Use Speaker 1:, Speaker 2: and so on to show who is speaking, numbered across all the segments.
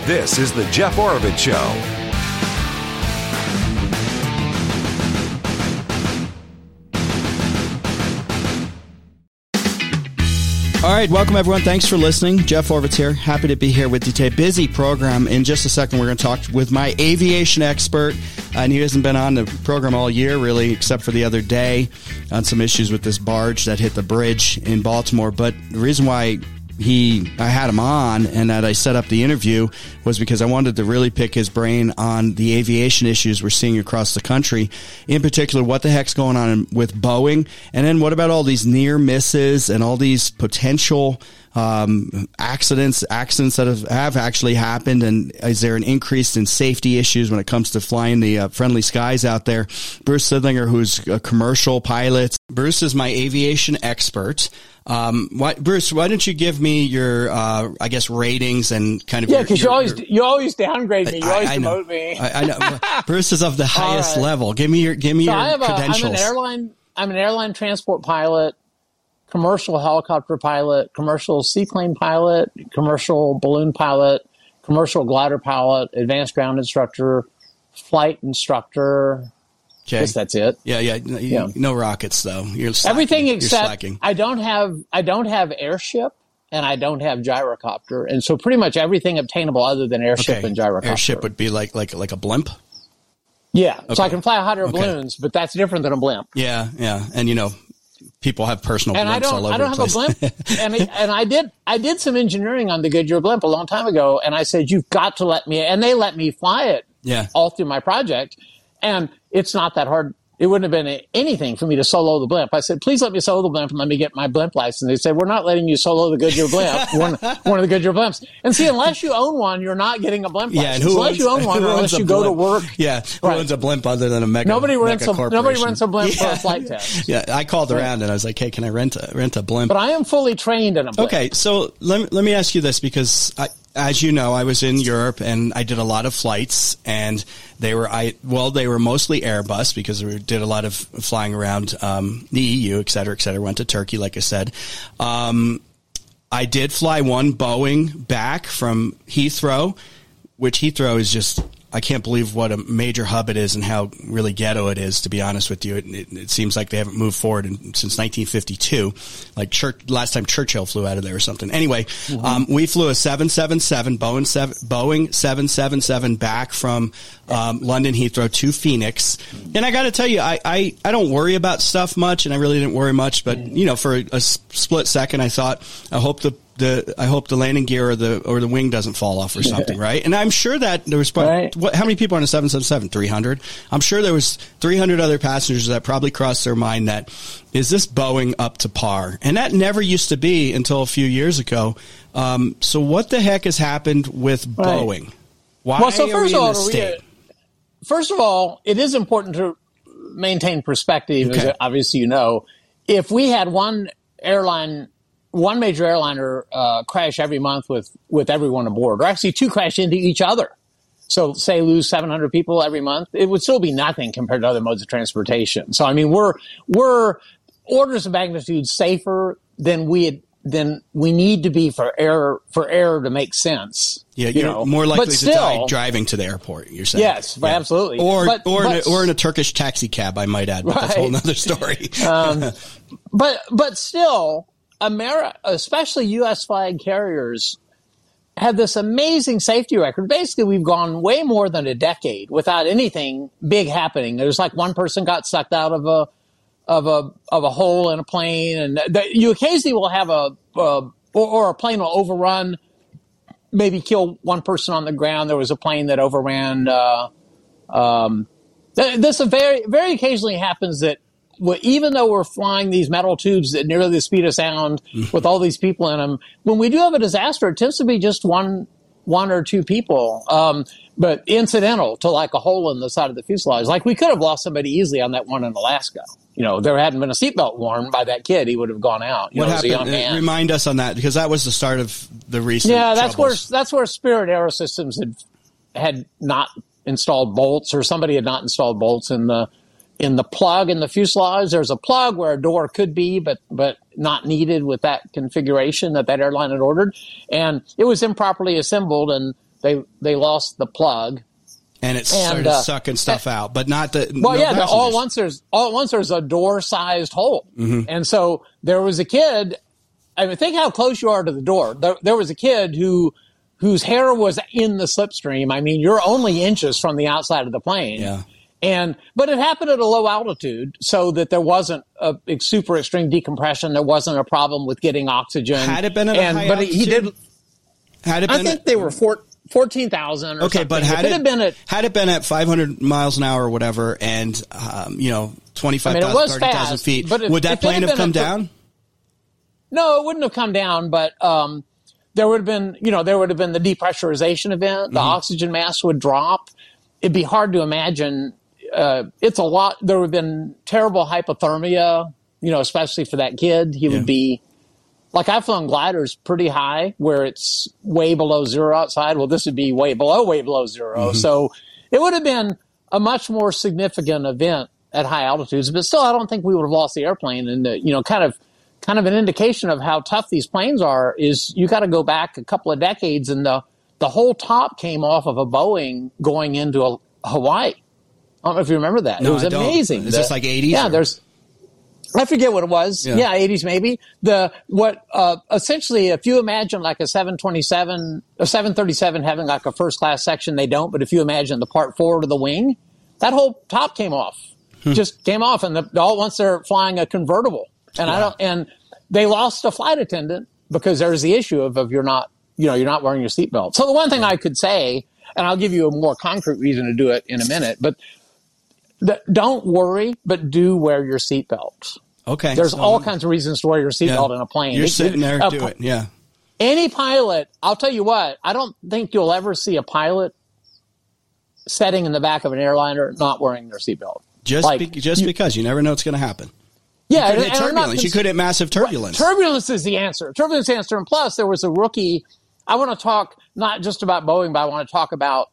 Speaker 1: This is the Jeff Oravits Show.
Speaker 2: All right, welcome everyone. Thanks for listening. Jeff Oravits here. Happy to be here with you today. Busy program. In just a second, we're going to talk with my aviation expert. And he hasn't been on the program all year, really, except for the other day on some issues with this barge that hit the bridge in Baltimore. But the reason why I had him on and that I set up the interview was because I wanted to really pick his brain on the aviation issues we're seeing across the country. In particular, what the heck's going on with Boeing? And then what about all these near misses and all these potential accidents that have actually happened? And is there an increase in safety issues when it comes to flying the friendly skies out there? Bruce Sidlinger, who's a commercial pilot. Bruce is my aviation expert. Bruce, why don't you give me your, ratings and kind of
Speaker 3: because you always downgrade me. You always demote me.
Speaker 2: I know. Bruce is of the highest level. Give me your credentials.
Speaker 3: I'm an airline transport pilot, commercial helicopter pilot, commercial seaplane pilot, commercial balloon pilot, commercial glider pilot, advanced ground instructor, flight instructor.
Speaker 2: Okay.
Speaker 3: I guess that's it.
Speaker 2: Yeah. No rockets though. You're slacking.
Speaker 3: Everything except I don't have airship and I don't have gyrocopter, and so pretty much everything obtainable other than airship and gyrocopter.
Speaker 2: Airship would be like a blimp.
Speaker 3: Yeah. Okay. So I can fly hot air balloons, but that's different than a blimp.
Speaker 2: Yeah. And people have personal blimps all over the place.
Speaker 3: I don't have a blimp. and I did some engineering on the Goodyear blimp a long time ago, and I said, you've got to let me, and they let me fly it all through my project. And it's not that hard. It wouldn't have been anything for me to solo the blimp. I said, please let me solo the blimp and let me get my blimp license. They said, we're not letting you solo the Goodyear blimp, one of the Goodyear blimps. And see, unless you own one, you're not getting a blimp license. Unless you own one, or unless you go to work.
Speaker 2: Yeah, who owns a blimp other than a mega corporation?
Speaker 3: Nobody rents a blimp for a flight test.
Speaker 2: Yeah, I called around and I was like, hey, can I rent a blimp?
Speaker 3: But I am fully trained in a blimp.
Speaker 2: Okay, so let me ask you this, because as you know, I was in Europe and I did a lot of flights, and they were mostly Airbus because we did a lot of flying around the EU, et cetera, et cetera. Went to Turkey, like I said. I did fly one Boeing back from Heathrow, which Heathrow is just, I can't believe what a major hub it is and how really ghetto it is, to be honest with you. It seems like they haven't moved forward since 1952, like last time Churchill flew out of there or something. Anyway, we flew a 777, Boeing 777 back from London Heathrow to Phoenix. And I got to tell you, I don't worry about stuff much, and I really didn't worry much. But, for a split second, I thought, I hope the landing gear or the wing doesn't fall off or something, right? And I'm sure that there was probably, how many people on a 777? 300. I'm sure there was 300 other passengers that probably crossed their mind that, is this Boeing up to par? And that never used to be until a few years ago. So what the heck has happened with Boeing? Why are we in this state?
Speaker 3: First of all, it is important to maintain perspective, as obviously you know. If we had one major airliner crash every month with everyone aboard, or actually two crash into each other, so say lose 700 people every month, it would still be nothing compared to other modes of transportation. So I mean, we're orders of magnitude safer than we need to be for air to make sense.
Speaker 2: Yeah, you're more likely to die driving to the airport, you're saying.
Speaker 3: Yes, absolutely.
Speaker 2: Or in a Turkish taxi cab, I might add, but that's a whole nother story.
Speaker 3: But still, America, especially U.S. flag carriers, have this amazing safety record. Basically, we've gone way more than a decade without anything big happening. There's like one person got sucked out of a hole in a plane, and you occasionally will have or a plane will overrun, maybe kill one person on the ground. There was a plane that overran. This very, very occasionally happens that, even though we're flying these metal tubes at nearly the speed of sound with all these people in them, when we do have a disaster, it tends to be just one or two people, but incidental to like a hole in the side of the fuselage. Like we could have lost somebody easily on that one in Alaska. There hadn't been a seatbelt worn by that kid, he would have gone out.
Speaker 2: What happened? Remind us on that, because that was the start of the recent
Speaker 3: troubles. That's where Spirit Aerosystems had not installed bolts, or somebody had not installed bolts in the plug in the fuselage. There's a plug where a door could be, but not needed with that configuration that airline had ordered. And it was improperly assembled, and they lost the plug.
Speaker 2: And it started sucking stuff out, but not the.
Speaker 3: Well, yeah, all at once there's a door-sized hole, and so there was a kid. I mean, think how close you are to the door. There was a kid whose hair was in the slipstream. I mean, you're only inches from the outside of the plane.
Speaker 2: Yeah.
Speaker 3: But it happened at a low altitude, so that there wasn't a super extreme decompression. There wasn't a problem with getting oxygen.
Speaker 2: Had it been at a high altitude?
Speaker 3: He did.
Speaker 2: Had it been?
Speaker 3: I think they were 14,000 or
Speaker 2: okay,
Speaker 3: something.
Speaker 2: but had it been at 500 miles an hour or whatever, and 25,000, 30,000 feet, would that plane have come down?
Speaker 3: No, it wouldn't have come down, but there would have been the depressurization event. The oxygen mass would drop. It'd be hard to imagine. It's a lot. There would have been terrible hypothermia, especially for that kid. He would be. Like, I've flown gliders pretty high where it's way below zero outside. Well, this would be way below zero. So it would have been a much more significant event at high altitudes. But still, I don't think we would have lost the airplane. And, kind of an indication of how tough these planes are is you got to go back a couple of decades, and the whole top came off of a Boeing going into Hawaii. I don't know if you remember that.
Speaker 2: No,
Speaker 3: it was amazing.
Speaker 2: Is this like 80s?
Speaker 3: Yeah, I forget what it was. Yeah, 80s maybe. Essentially, if you imagine like a 737 having like a first class section, they don't. But if you imagine the part forward of the wing, that whole top came off. Just came off, and all once they're flying a convertible, and they lost a flight attendant because there's the issue of you're not wearing your seatbelt. So the one thing I could say, and I'll give you a more concrete reason to do it in a minute, but don't worry, but do wear your seatbelt.
Speaker 2: Okay.
Speaker 3: There's all kinds of reasons to wear your seatbelt in a plane.
Speaker 2: You're sitting there, do it. Yeah.
Speaker 3: Any pilot, I'll tell you what, I don't think you'll ever see a pilot sitting in the back of an airliner not wearing their seatbelt.
Speaker 2: Because you never know what's going to happen.
Speaker 3: Yeah.
Speaker 2: You could hit turbulence. You could hit massive turbulence.
Speaker 3: Turbulence is the answer. Turbulence answer. And plus, there was a rookie. I want to talk not just about Boeing, but I want to talk about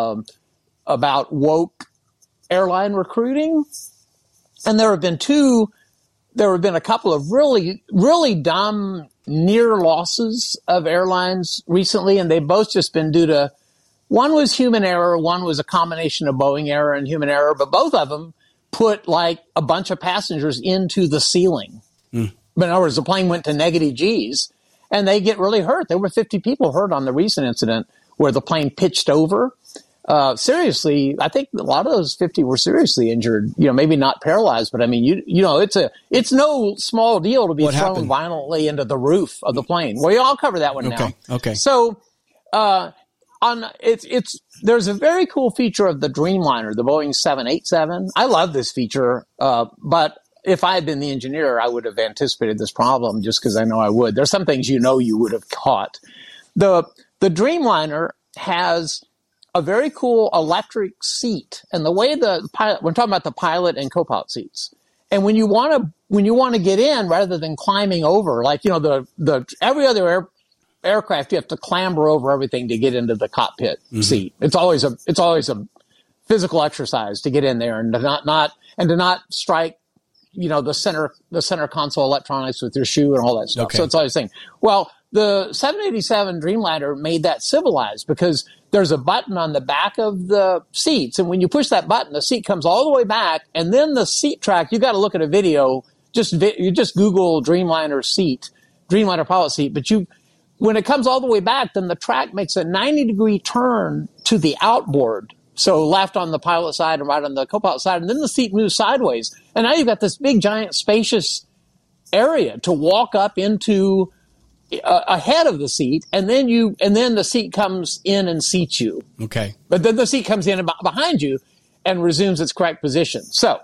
Speaker 3: woke airline recruiting. And there have been a couple of really, really dumb near losses of airlines recently, and they've both just been due to, one was human error, one was a combination of Boeing error and human error, but both of them put like a bunch of passengers into the ceiling. But in other words, the plane went to negative G's, and they get really hurt. There were 50 people hurt on the recent incident where the plane pitched over. Seriously, I think a lot of those 50 were seriously injured, maybe not paralyzed, but I mean, it's no small deal to be thrown violently into the roof of the plane. Well, I'll cover that one now.
Speaker 2: Okay.
Speaker 3: So, there's a very cool feature of the Dreamliner, the Boeing 787. I love this feature, but if I had been the engineer, I would have anticipated this problem just because I know I would. There's some things you would have caught. The Dreamliner has a very cool electric seat, and the way the pilot, we're talking about the pilot and co-pilot seats. And when you want to get in, rather than climbing over, like, every other aircraft, you have to clamber over everything to get into the cockpit seat. It's always a physical exercise to get in there and to not strike, the center console electronics with your shoe and all that stuff. Okay. So it's always a thing. Well, the 787 Dreamliner made that civilized because there's a button on the back of the seats, and when you push that button, the seat comes all the way back, and then the seat track, you got to look at a video. You just Google Dreamliner pilot seat, but when it comes all the way back, then the track makes a 90-degree turn to the outboard. So left on the pilot side and right on the co-pilot side, and then the seat moves sideways. And now you've got this big, giant, spacious area to walk up into ahead of the seat, and then the seat comes in and seats you.
Speaker 2: Okay.
Speaker 3: But then the seat comes in behind you and resumes its correct position. So,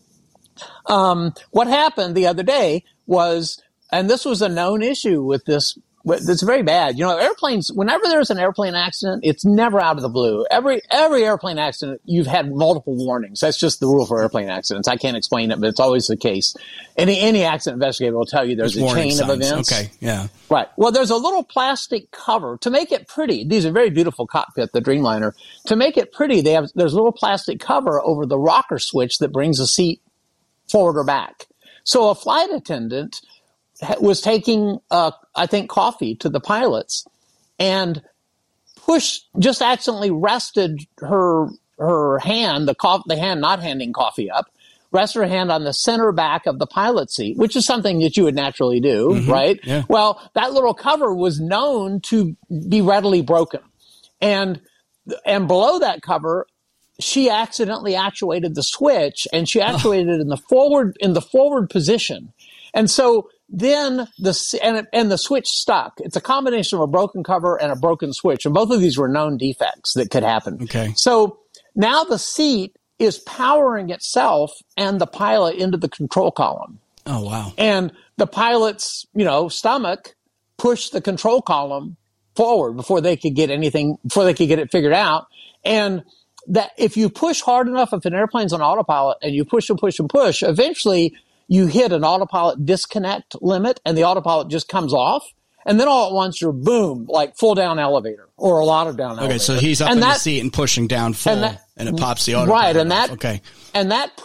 Speaker 3: what happened the other day was, and this was a known issue with this. It's very bad. Airplanes, whenever there's an airplane accident, it's never out of the blue. Every airplane accident, you've had multiple warnings. That's just the rule for airplane accidents. I can't explain it, but it's always the case. Any accident investigator will tell you there's a chain
Speaker 2: signs.
Speaker 3: Of events.
Speaker 2: Okay, yeah.
Speaker 3: Right. Well, there's a little plastic cover to make it pretty. These are very beautiful cockpit, the Dreamliner. To make it pretty, there's a little plastic cover over the rocker switch that brings the seat forward or back. So a flight attendant was taking, I think, coffee to the pilots and just accidentally rested her hand, the hand not handing coffee up, rested her hand on the center back of the pilot seat, which is something that you would naturally do, right?
Speaker 2: Yeah.
Speaker 3: Well, that little cover was known to be readily broken. And below that cover, she accidentally actuated the switch, and she actuated it in the forward position. And so then the switch stuck. It's a combination of a broken cover and a broken switch. And both of these were known defects that could happen.
Speaker 2: Okay.
Speaker 3: So now the seat is powering itself and the pilot into the control column.
Speaker 2: Oh, wow.
Speaker 3: And the pilot's, stomach pushed the control column forward before they could get it figured out. And that if you push hard enough, if an airplane's on autopilot and you push and push and push, eventually you hit an autopilot disconnect limit and the autopilot just comes off. And then all at once you're boom, like full down elevator or a lot of down elevator.
Speaker 2: Okay, so he's up in the seat and pushing down full and it pops the autopilot.
Speaker 3: Right, and that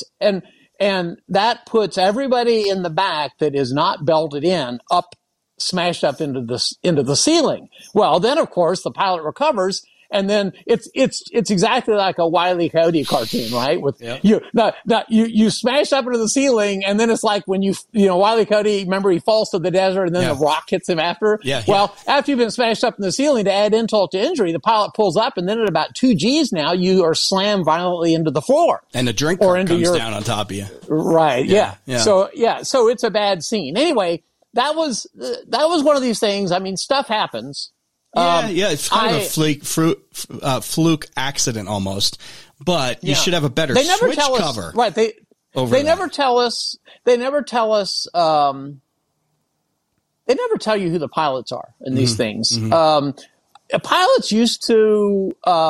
Speaker 3: puts everybody in the back that is not belted in smashed up into the ceiling. Well, then of course the pilot recovers. And then it's exactly like a Wile E. Coyote cartoon, right? With you smash up into the ceiling, and then it's like when Wile E. Coyote, remember he falls to the desert, and then the rock hits him after.
Speaker 2: Yeah.
Speaker 3: Well, after you've been smashed up in the ceiling, to add insult to injury, the pilot pulls up, and then at about 2 Gs now, you are slammed violently into the floor,
Speaker 2: and the drink comes down on top of you.
Speaker 3: Right. Yeah. So it's a bad scene. Anyway, that was one of these things. I mean, stuff happens.
Speaker 2: It's kind of a fluke accident almost, but you should have a better switch cover.
Speaker 3: Right. They never tell us. They never tell you who the pilots are in these things. Pilots used to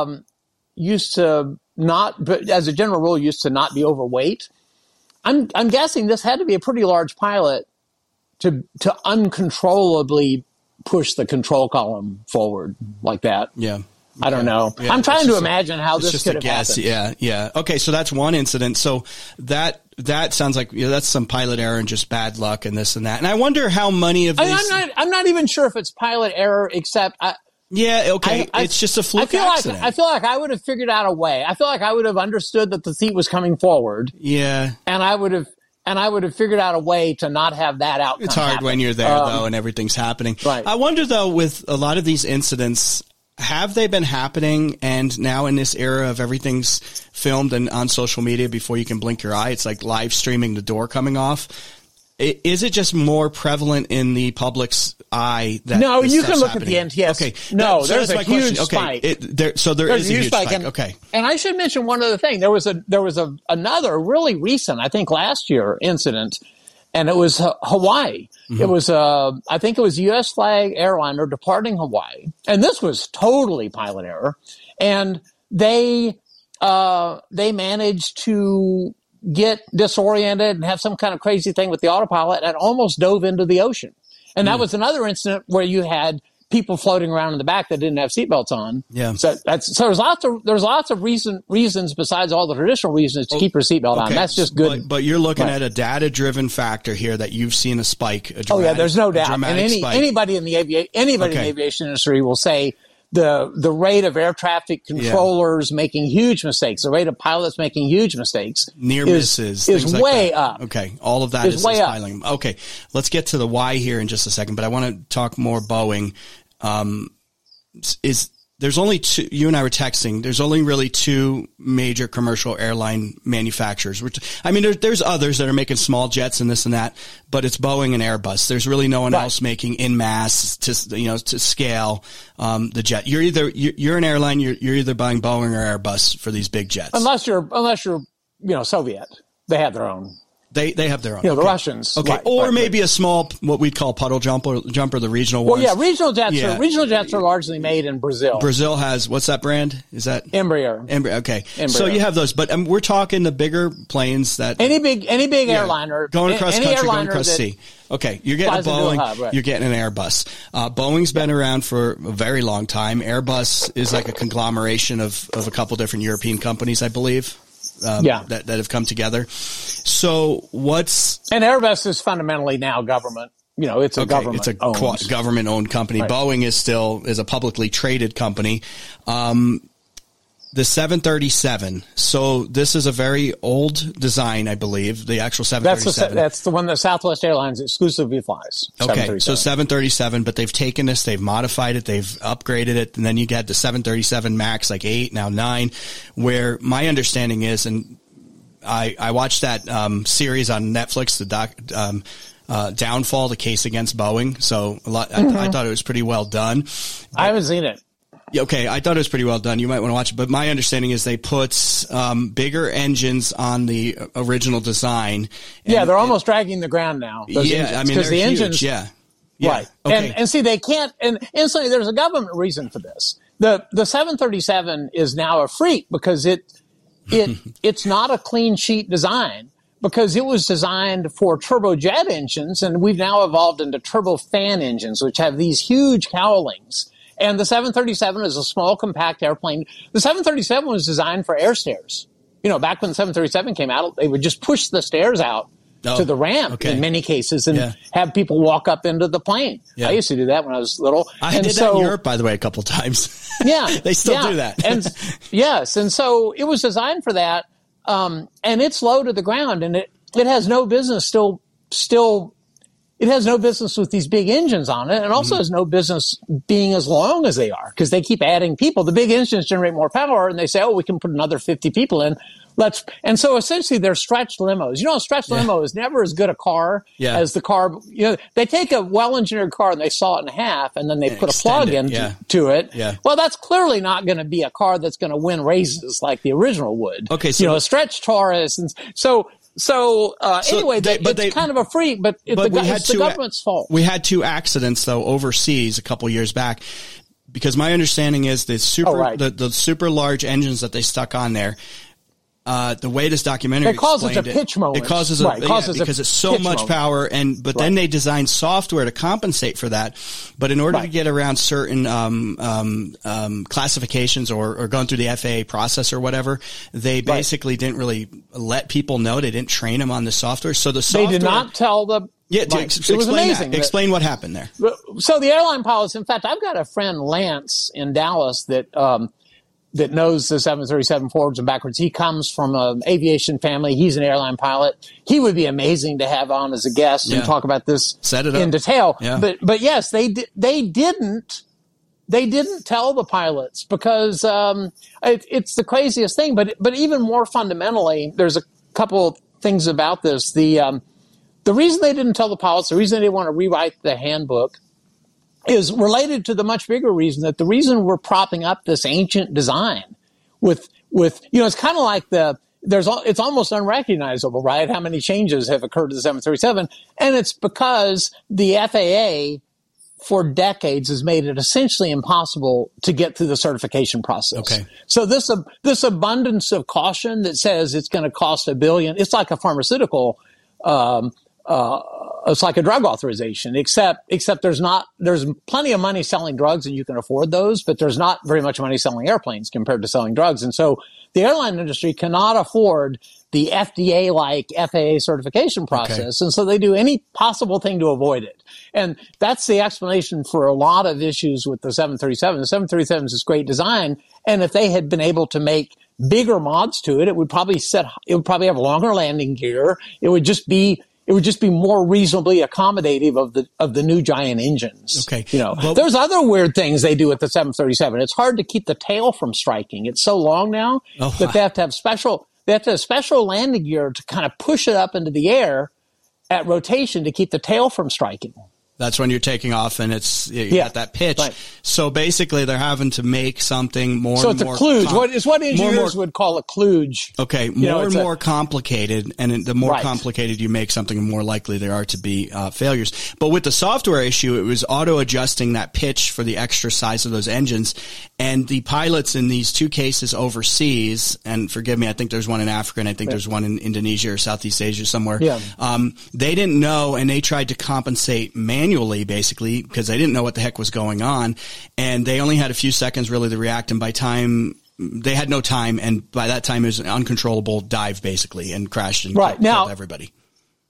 Speaker 3: not, but as a general rule, used to not be overweight. I'm guessing this had to be a pretty large pilot to uncontrollably push the control column forward like that. Yeah. I don't know. Yeah, I'm trying to imagine how this could have happened.
Speaker 2: Yeah. Okay, so that's one incident. So that sounds like that's some pilot error and just bad luck and this and that. And I wonder how many of these...
Speaker 3: I'm not even sure if it's pilot error, except...
Speaker 2: it's just a fluke accident.
Speaker 3: I feel like I would have figured out a way. I feel like I would have understood that the seat was coming forward.
Speaker 2: Yeah.
Speaker 3: And I would have figured out a way to not have that outcome.
Speaker 2: It's hard when you're there, though, and everything's happening.
Speaker 3: Right.
Speaker 2: I wonder, though, with a lot of these incidents, have they been happening? And now in this era of everything's filmed and on social media before you can blink your eye, it's like live streaming the door coming off. Is it just more prevalent in the public's eye?
Speaker 3: No, you can look happening? At the NTS.
Speaker 2: Okay.
Speaker 3: There's a huge spike.
Speaker 2: There's a huge spike.
Speaker 3: And I should mention one other thing. There was another really recent, I think last year, incident, and it was Hawaii. Mm-hmm. It was I think it was a U.S. flag airliner departing Hawaii, and this was totally pilot error. And they managed to get disoriented and have some kind of crazy thing with the autopilot and almost dove into the ocean. And that was another incident where you had people floating around in the back that didn't have seatbelts on.
Speaker 2: Yeah.
Speaker 3: So there's lots of reasons besides all the traditional reasons to keep your seatbelt on. That's just good.
Speaker 2: But you're looking at a data-driven factor here that you've seen a spike.
Speaker 3: There's no doubt. And anybody in the aviation industry will say the rate of air traffic controllers making huge mistakes, the rate of pilots making huge mistakes,
Speaker 2: near misses,
Speaker 3: is way up.
Speaker 2: Okay, all of that is
Speaker 3: way up.
Speaker 2: piling. Okay, let's get to the why here in just a second, but I want to talk more Boeing. There's only two, you and I were texting, there's only really two major commercial airline manufacturers. There's others that are making small jets and this and that, but it's Boeing and Airbus. There's really no one else making in mass to scale, the jet. You're an airline, you're either buying Boeing or Airbus for these big jets.
Speaker 3: Unless you're, Soviet. They have their own.
Speaker 2: They have their own.
Speaker 3: The Russians.
Speaker 2: Okay. Or maybe a small, what we'd call puddle jumper, the regional ones.
Speaker 3: Well, regional jets are largely made in Brazil.
Speaker 2: Brazil has, what's that brand? Is that?
Speaker 3: Embraer.
Speaker 2: Okay. Embraer. So you have those, but we're talking the bigger planes that.
Speaker 3: Any big airliner.
Speaker 2: Going across country, going across sea. Okay. You're getting a Boeing, you're getting an Airbus. Boeing's been around for a very long time. Airbus is like a conglomeration of a couple different European companies, I believe. That have come together. So and
Speaker 3: Airbus is fundamentally now government it's a government.
Speaker 2: It's a government-owned company. Right. Boeing is a publicly traded company. The 737. So this is a very old design, I believe. The actual 737.
Speaker 3: That's the one that Southwest Airlines exclusively flies.
Speaker 2: Okay, so 737, but they've taken this, they've modified it, they've upgraded it, and then you get the 737 MAX, like 8, now 9, where my understanding is, and I watched that series on Netflix, the Downfall, the case against Boeing. So I thought it was pretty well done.
Speaker 3: I haven't seen it.
Speaker 2: Okay, I thought it was pretty well done. You might want to watch it. But my understanding is they put bigger engines on the original design.
Speaker 3: Yeah, they're almost dragging the ground now.
Speaker 2: They're huge.
Speaker 3: Engines,
Speaker 2: yeah.
Speaker 3: Right.
Speaker 2: Okay.
Speaker 3: And see, they can't. And instantly, there's a government reason for this. The 737 is now a freak because it's not a clean sheet design, because it was designed for turbojet engines, and we've now evolved into turbofan engines, which have these huge cowlings. And the 737 is a small, compact airplane. The 737 was designed for air stairs. Back when the 737 came out, they would just push the stairs out to the ramp in many cases and have people walk up into the plane. Yeah. I used to do that when I was little.
Speaker 2: I did that in Europe, by the way, a couple of times.
Speaker 3: Yeah.
Speaker 2: They still do that.
Speaker 3: And yes. And so it was designed for that. And it's low to the ground, and it has no business it has no business with these big engines on it, and also has no business being as long as they are, because they keep adding people. The big engines generate more power, and they say, we can put another 50 people in. And so essentially they're stretched limos. A stretched limo is never as good a car as the car. They take a well-engineered car and they saw it in half, and then they put a plug to it. Yeah. Well, that's clearly not going to be a car that's going to win races like the original would.
Speaker 2: Okay. So
Speaker 3: a stretched Taurus. And anyway, it's kind of a freak, but it's the government's fault.
Speaker 2: We had 2 accidents though overseas a couple years back, because my understanding is the super large engines that they stuck on there. The way this documentary
Speaker 3: causes a pitch moment.
Speaker 2: It causes because it's so much power, but then they designed software to compensate for that. But in order to get around certain classifications or going through the FAA process or whatever, they basically didn't really let people know. They didn't train them on the software. So the software,
Speaker 3: they did not tell the.
Speaker 2: Yeah, it was amazing. Explain what happened there.
Speaker 3: So the airline pilots. In fact, I've got a friend, Lance, in Dallas that knows the 737 forwards and backwards. He comes from an aviation family. He's an airline pilot. He would be amazing to have on as a guest and talk about this in detail. Yeah. But yes, they didn't tell the pilots, because it's the craziest thing. But even more fundamentally, there's a couple of things about this. The reason they didn't tell the pilots, the reason they didn't want to rewrite the handbook, is related to the much bigger reason that the reason we're propping up this ancient design with it's kind of like it's almost unrecognizable, right? How many changes have occurred to the 737? And it's because the FAA for decades has made it essentially impossible to get through the certification process. Okay. So this abundance of caution that says it's going to cost $1 billion, it's like a pharmaceutical, it's like a drug authorization, except there's plenty of money selling drugs and you can afford those, but there's not very much money selling airplanes compared to selling drugs. And so the airline industry cannot afford the FDA-like FAA certification process. Okay. And so they do any possible thing to avoid it. And that's the explanation for a lot of issues with the 737. The 737 is this great design. And if they had been able to make bigger mods to it, it would probably have longer landing gear. It would just be more reasonably accommodative of the new giant engines. Okay. There's other weird things they do with the 737. It's hard to keep the tail from striking. It's so long now that they have to have special landing gear to kind of push it up into the air at rotation to keep the tail from striking.
Speaker 2: That's when you're taking off and you got that pitch. Right. So basically they're having to make something more
Speaker 3: and more. So it's a kludge. It's what engineers would call a kludge.
Speaker 2: Okay. More complicated. And the more complicated you make something, the more likely there are to be failures. But with the software issue, it was auto adjusting that pitch for the extra size of those engines. And the pilots in these 2 cases overseas, and forgive me, I think there's one in Africa and I think there's one in Indonesia or Southeast Asia somewhere. Yeah. They didn't know, and they tried to compensate manually, basically, because they didn't know what the heck was going on, and they only had a few seconds really to react, and they had no time, and by that time it was an uncontrollable dive basically and crashed and killed everybody.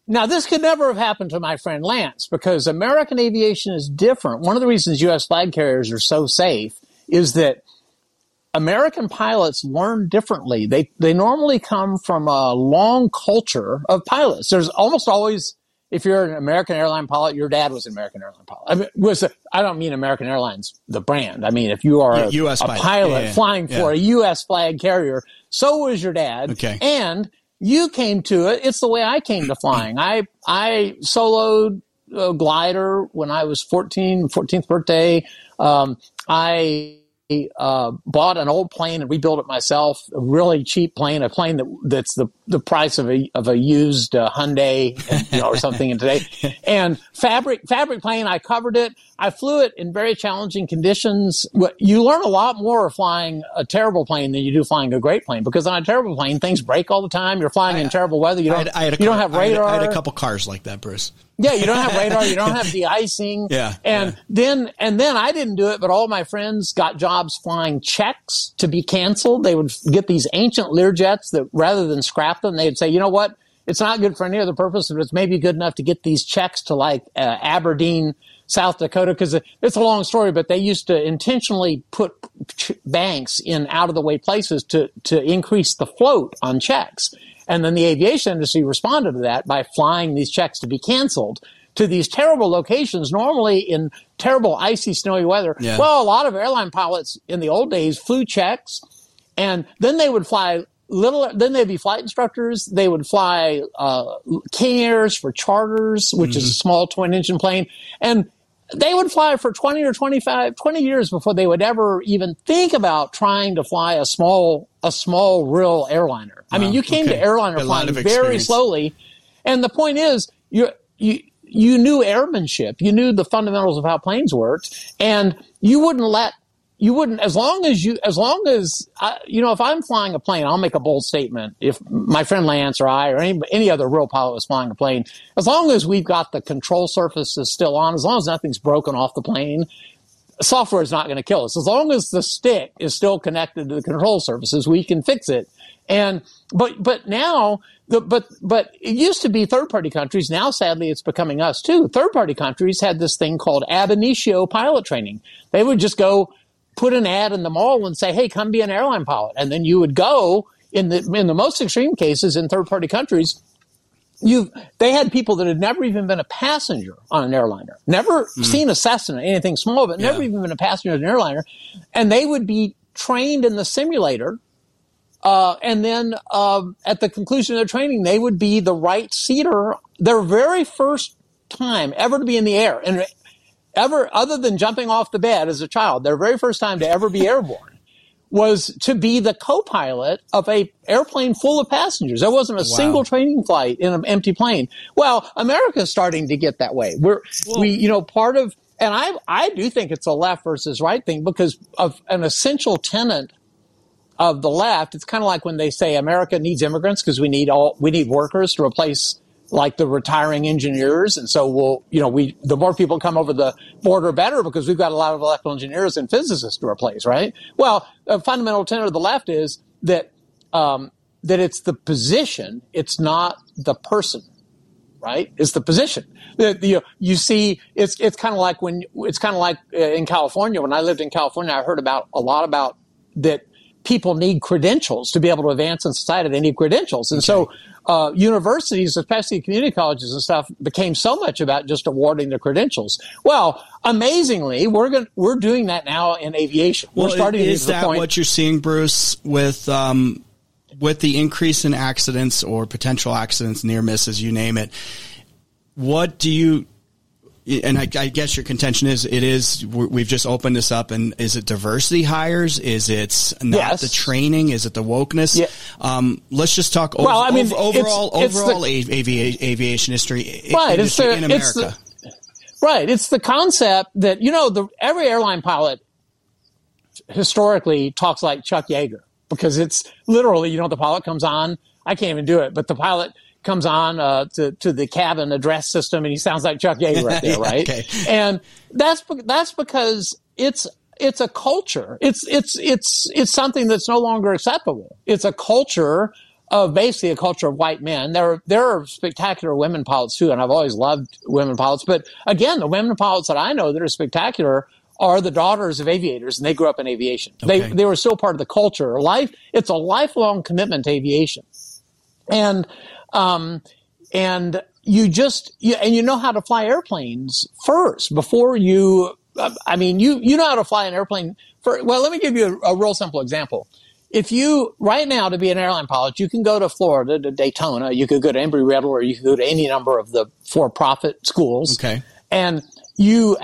Speaker 3: Now, this could never have happened to my friend Lance because American aviation is different. One of the reasons U.S. flag carriers are so safe is that American pilots learn differently. They normally come from a long culture of pilots. There's almost always, if you're an American airline pilot, your dad was an American airline pilot. I don't mean American Airlines, the brand. I mean, if you are a pilot flying for a U.S. flag carrier, so was your dad.
Speaker 2: Okay.
Speaker 3: And you came to it. It's the way I came to flying. I soloed a glider when I was 14th birthday. I bought an old plane and rebuilt it myself, a really cheap plane, a plane that's the price of a used Hyundai, or something in today. And fabric plane, I covered it. I flew it in very challenging conditions. You learn a lot more flying a terrible plane than you do flying a great plane, because on a terrible plane, things break all the time. You're flying in terrible weather. You don't have radar.
Speaker 2: I had a couple cars like that, Bruce.
Speaker 3: Yeah, you don't have radar, you don't have de-icing. Then I didn't do it, but all my friends got jobs flying checks to be canceled. They would get these ancient Learjets that rather than scrap them, they'd say, you know what? It's not good for any other purpose, but it's maybe good enough to get these checks to like Aberdeen, South Dakota, because it's a long story, but they used to intentionally put banks in out-of-the-way places to increase the float on checks. And then the aviation industry responded to that by flying these checks to be canceled to these terrible locations, normally in terrible, icy, snowy weather. Yeah. Well, a lot of airline pilots in the old days flew checks, and then they would fly then they'd be flight instructors. They would fly King Airs for charters, which is a small twin-engine plane. And they would fly for 20 years before they would ever even think about trying to fly a small real airliner. I mean, you came to airliner flying very slowly. And the point is, you knew airmanship. You knew the fundamentals of how planes worked. And as long as if I'm flying a plane, I'll make a bold statement. If my friend Lance or I or any other real pilot was flying a plane, as long as we've got the control surfaces still on, as long as nothing's broken off the plane, software is not going to kill us. As long as the stick is still connected to the control surfaces, we can fix it. But now, but it used to be third-party countries. Now, sadly, it's becoming us too. Third-party countries had this thing called ab initio pilot training. They would just go put an ad in the mall and say, hey, come be an airline pilot. And then you would go in the most extreme cases in third-party countries. They had people that had never even been a passenger on an airliner, never seen a Cessna, anything small, but never even been a passenger on an airliner. And they would be trained in the simulator. And then at the conclusion of their training, they would be the right seater their very first time ever to be in the air. And other than jumping off the bed as a child, their very first time to ever be airborne was to be the co-pilot of a airplane full of passengers. There wasn't a single training flight in an empty plane. Well, America's starting to get that way. I do think it's a left versus right thing because of an essential tenet of the left. It's kind of like when they say America needs immigrants because we need workers to replace like the retiring engineers. And so the more people come over the border, better, because we've got a lot of electrical engineers and physicists to replace, right? Well, a fundamental tenet of the left is that it's the position. It's not the person, right? It's the position. You see, it's kind of like in California, when I lived in California, I heard a lot about that people need credentials to be able to advance in society. They need credentials. And so universities, especially community colleges and stuff, became so much about just awarding the credentials. Well, amazingly, we're doing that now in aviation.
Speaker 2: Well, is that what you're seeing, Bruce, with the increase in accidents or potential accidents, near misses, you name it? What do you... And I guess your contention is we've just opened this up, and is it diversity hires? Is it not the training? Is it the wokeness? Yeah. Let's just talk overall aviation history in America.
Speaker 3: It's the concept that, every airline pilot historically talks like Chuck Yeager, because it's literally, the pilot comes on. I can't even do it, but the pilot comes on to the cabin address system, and he sounds like Chuck Yeager right there, right? Okay. And that's because it's a culture. It's something that's no longer acceptable. It's a culture of basically a culture of white men. There are spectacular women pilots too, and I've always loved women pilots. But again, the women pilots that I know that are spectacular are the daughters of aviators, and they grew up in aviation.
Speaker 2: Okay.
Speaker 3: They were still part of the culture. It's a lifelong commitment to aviation, and you know how to fly airplanes first before you. You know how to fly an airplane. Well, let me give you a real simple example. If you, right now, to be an airline pilot, you can go to Florida, to Daytona, you could go to Embry-Riddle, or you could go to any number of the for-profit schools.
Speaker 2: Okay.
Speaker 3: And you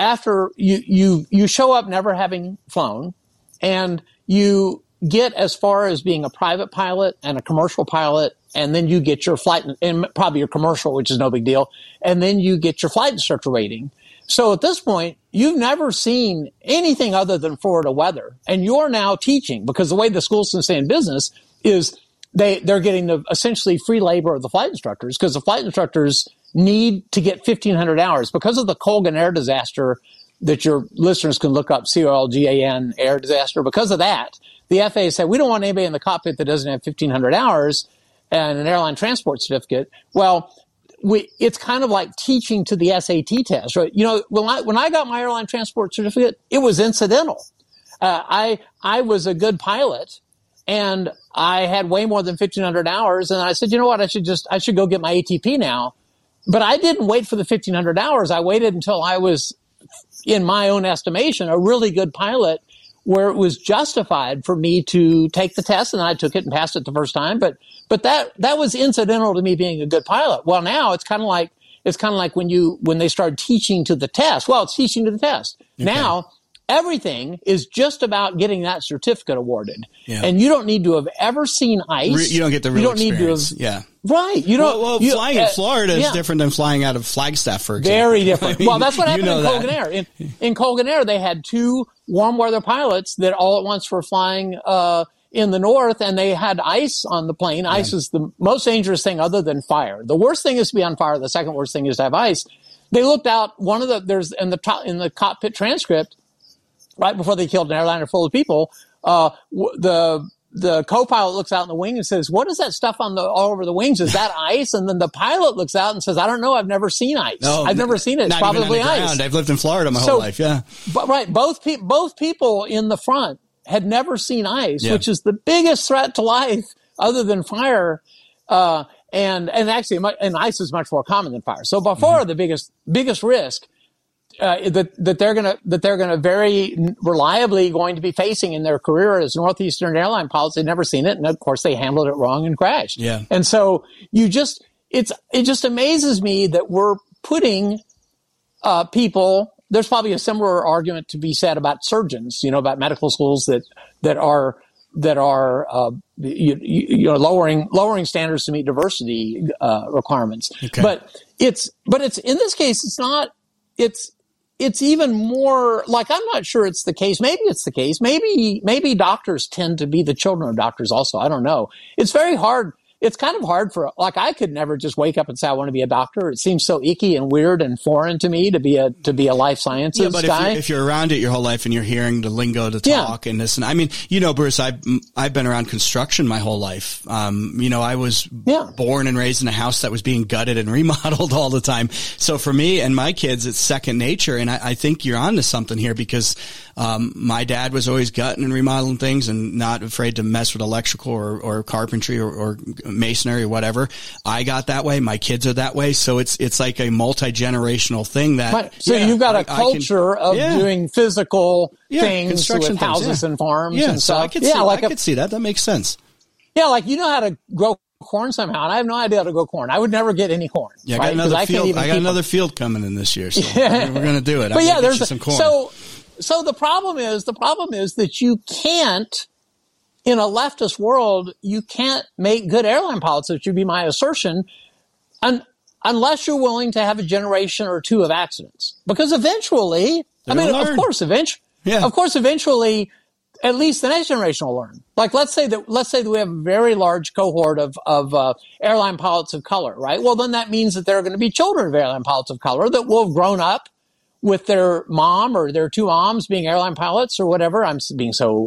Speaker 3: show up never having flown, and you get as far as being a private pilot and a commercial pilot, and then you get your flight, and probably your commercial, which is no big deal, and then you get your flight instructor rating. So at this point, you've never seen anything other than Florida weather, and you're now teaching, because the way the schools can stay in business is they're getting the essentially free labor of the flight instructors, because the flight instructors need to get 1,500 hours because of the Colgan air disaster that your listeners can look up, COLGAN air disaster. Because of that, the FAA said, we don't want anybody in the cockpit that doesn't have 1,500 hours and an airline transport certificate. Well, it's kind of like teaching to the SAT test, right? You know, when I got my airline transport certificate, it was incidental. I was a good pilot, and I had way more than 1,500 hours, and I said, you know what, I should go get my ATP now. But I didn't wait for the 1,500 hours. I waited until I was, in my own estimation, a really good pilot, where it was justified for me to take the test, and I took it and passed it the first time. But that was incidental to me being a good pilot. Well, now it's kind of like when they started teaching to the test. Well, it's teaching to the test. Okay. Now everything is just about getting that certificate awarded, and you don't need to have ever seen ice.
Speaker 2: You don't get the real experience.
Speaker 3: Right. You don't.
Speaker 2: Well, flying in Florida is different than flying out of Flagstaff, for example.
Speaker 3: Very different. Well, that's what happened in Colgan Air. In Colgan Air, they had two warm weather pilots that all at once were flying in the north, and they had ice on the plane. Ice is the most dangerous thing other than fire. The worst thing is to be on fire. The second worst thing is to have ice. They looked out. There's in the cockpit transcript, right before they killed an airliner full of people, the co-pilot looks out in the wing and says, what is that stuff all over the wings? Is that ice? And then the pilot looks out and says, I don't know. I've never seen ice. No, I've never seen it. It's probably ice.
Speaker 2: I've lived in Florida my whole life. Yeah.
Speaker 3: But right. Both people in the front had never seen ice, which is the biggest threat to life other than fire. And actually, ice is much more common than fire. So by far the biggest risk that they're gonna very reliably going to be facing in their career as Northeastern airline pilots. They'd never seen it, and of course they handled it wrong and crashed.
Speaker 2: Yeah.
Speaker 3: And so it just amazes me that we're putting people. There's probably a similar argument to be said about surgeons, about medical schools that are lowering standards to meet diversity requirements. Okay. But it's in this case, it's not. It's even more like, I'm not sure it's the case. Maybe it's the case. Maybe doctors tend to be the children of doctors also. I don't know. It's very hard. It's kind of hard I could never just wake up and say I want to be a doctor. It seems so icky and weird and foreign to me to be a life sciences guy.
Speaker 2: If you're around it your whole life and you're hearing the lingo to talk and this, and I mean, Bruce, I've been around construction my whole life. I was born and raised in a house that was being gutted and remodeled all the time. So for me and my kids, it's second nature. And I think you're onto something here, because my dad was always gutting and remodeling things and not afraid to mess with electrical or carpentry or masonry or whatever. I got that way. My kids are that way. So it's like a multi-generational thing that.
Speaker 3: Right. So you've got a culture of doing physical things with houses and farms and
Speaker 2: so
Speaker 3: stuff.
Speaker 2: I could see that. That makes sense.
Speaker 3: Yeah. Like, how to grow corn somehow, and I have no idea how to grow corn. I would never get any corn.
Speaker 2: Yeah. I got another field coming in this year. So we're going to do it. But there's some corn.
Speaker 3: So the problem is that you can't, in a leftist world, you can't make good airline pilots, which would be my assertion, unless you're willing to have a generation or two of accidents. Because eventually, of course, eventually, at least the next generation will learn. Like, let's say that we have a very large cohort of airline pilots of color, right? Well, then that means that there are going to be children of airline pilots of color that will have grown up with their mom or their two moms being airline pilots or whatever. I'm being so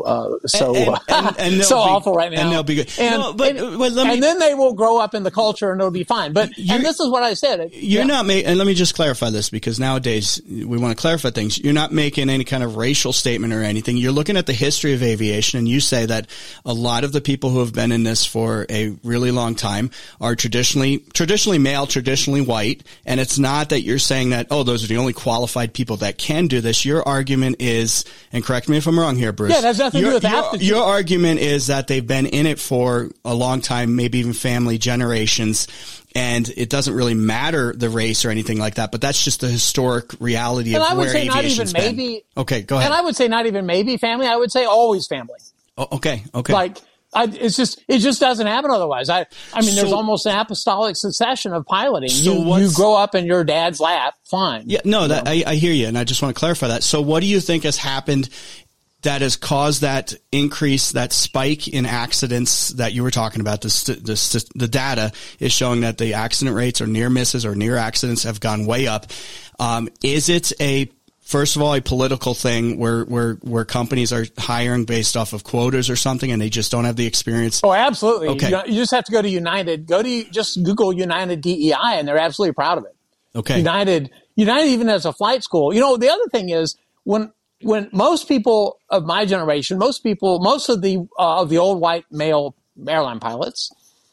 Speaker 3: awful right now.
Speaker 2: And they'll be good.
Speaker 3: And then they will grow up in the culture and it'll be fine. And this is what I said.
Speaker 2: You're not making, and let me just clarify this, because nowadays we want to clarify things. You're not making any kind of racial statement or anything. You're looking at the history of aviation, and you say that a lot of the people who have been in this for a really long time are traditionally male, traditionally white. And it's not that you're saying that, oh, those are the only qualified people that can do this. Your argument is, and correct me if I'm wrong here, Bruce.
Speaker 3: Yeah, it has nothing to do with aptitude.
Speaker 2: Your argument is that they've been in it for a long time, maybe even family generations, and it doesn't really matter the race or anything like that, but that's just the historic reality of where aviation's been. Maybe, okay, go ahead.
Speaker 3: And I would say not even maybe family. I would say always family.
Speaker 2: Oh, okay.
Speaker 3: Like, it just doesn't happen otherwise. I mean, there's almost an apostolic succession of piloting. So you grow up in your dad's lap, fine.
Speaker 2: Yeah, no, I hear you, and I just want to clarify that. So what do you think has happened that has caused that increase, that spike in accidents that you were talking about? The data is showing that the accident rates or near misses or near accidents have gone way up. Is it first of all, a political thing where companies are hiring based off of quotas or something, and they just don't have the experience?
Speaker 3: Oh, absolutely.
Speaker 2: Okay.
Speaker 3: You just have to go to United. Just Google United DEI, and they're absolutely proud of it.
Speaker 2: Okay.
Speaker 3: United even has a flight school. The other thing is when most people of my generation, most of the old white male airline pilots,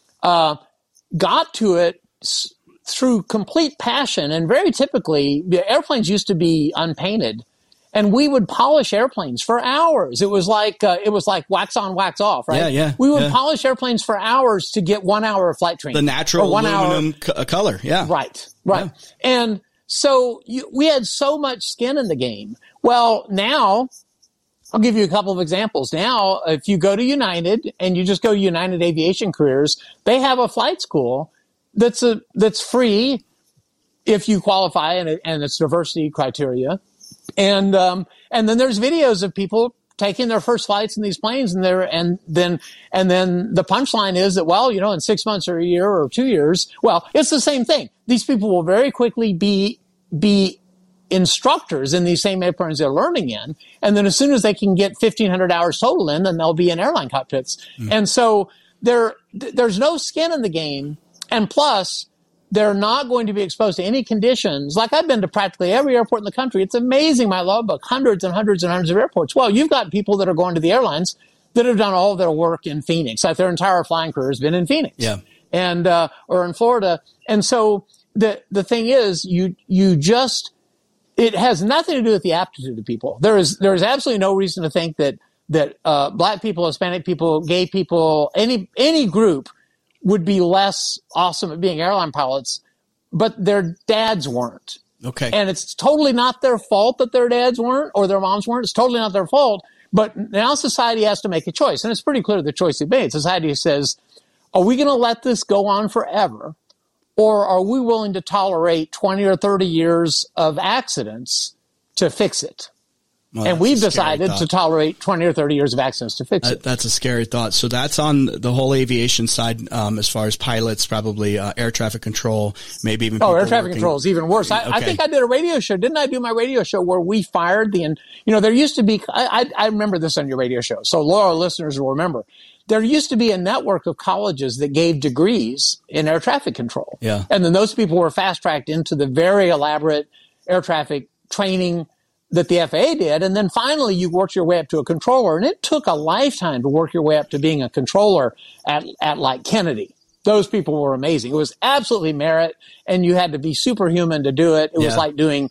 Speaker 3: got to it through complete passion. And very typically, the airplanes used to be unpainted, and we would polish airplanes for hours. It was like wax on, wax off, right?
Speaker 2: Yeah.
Speaker 3: We would polish airplanes for hours to get 1 hour of flight training.
Speaker 2: The natural aluminum color, yeah.
Speaker 3: Right.
Speaker 2: Yeah.
Speaker 3: And so we had so much skin in the game. Well, now, I'll give you a couple of examples. Now, if you go to United and you just go to United Aviation Careers, they have a flight school that's free if you qualify, and it's diversity criteria. And then there's videos of people taking their first flights in these planes, and then the punchline is that, well, in 6 months or a year or 2 years, well, it's the same thing. These people will very quickly be instructors in these same airplanes they're learning in. And then as soon as they can get 1,500 hours total in, then they'll be in airline cockpits. And so there's no skin in the game. And plus, they're not going to be exposed to any conditions. Like, I've been to practically every airport in the country. It's amazing, my logbook, hundreds and hundreds and hundreds of airports. Well, you've got people that are going to the airlines that have done all of their work in Phoenix. Like, their entire flying career has been in Phoenix.
Speaker 2: Yeah.
Speaker 3: And, or in Florida. And so the thing is, it has nothing to do with the aptitude of people. There is absolutely no reason to think that black people, Hispanic people, gay people, any group would be less awesome at being airline pilots, but their dads weren't.
Speaker 2: Okay.
Speaker 3: And it's totally not their fault that their dads weren't or their moms weren't. It's totally not their fault. But now society has to make a choice. And it's pretty clear the choice they made. Society says, are we going to let this go on forever? Or are we willing to tolerate 20 or 30 years of accidents to fix it?
Speaker 2: Well,
Speaker 3: and we've decided to tolerate 20 or 30 years of accidents to fix it.
Speaker 2: That's a scary thought. So that's on the whole aviation side, as far as pilots, probably air traffic control, maybe even
Speaker 3: air traffic control is even worse.
Speaker 2: Okay.
Speaker 3: I think I did a radio show. Didn't I do my radio show where we fired there used to be, I remember this on your radio show, so loyal listeners will remember. There used to be a network of colleges that gave degrees in air traffic control.
Speaker 2: Yeah.
Speaker 3: And then those people were fast-tracked into the very elaborate air traffic training that the FAA did. And then finally you worked your way up to a controller. And it took a lifetime to work your way up to being a controller at like Kennedy. Those people were amazing. It was absolutely merit, and you had to be superhuman to do it. It was like doing,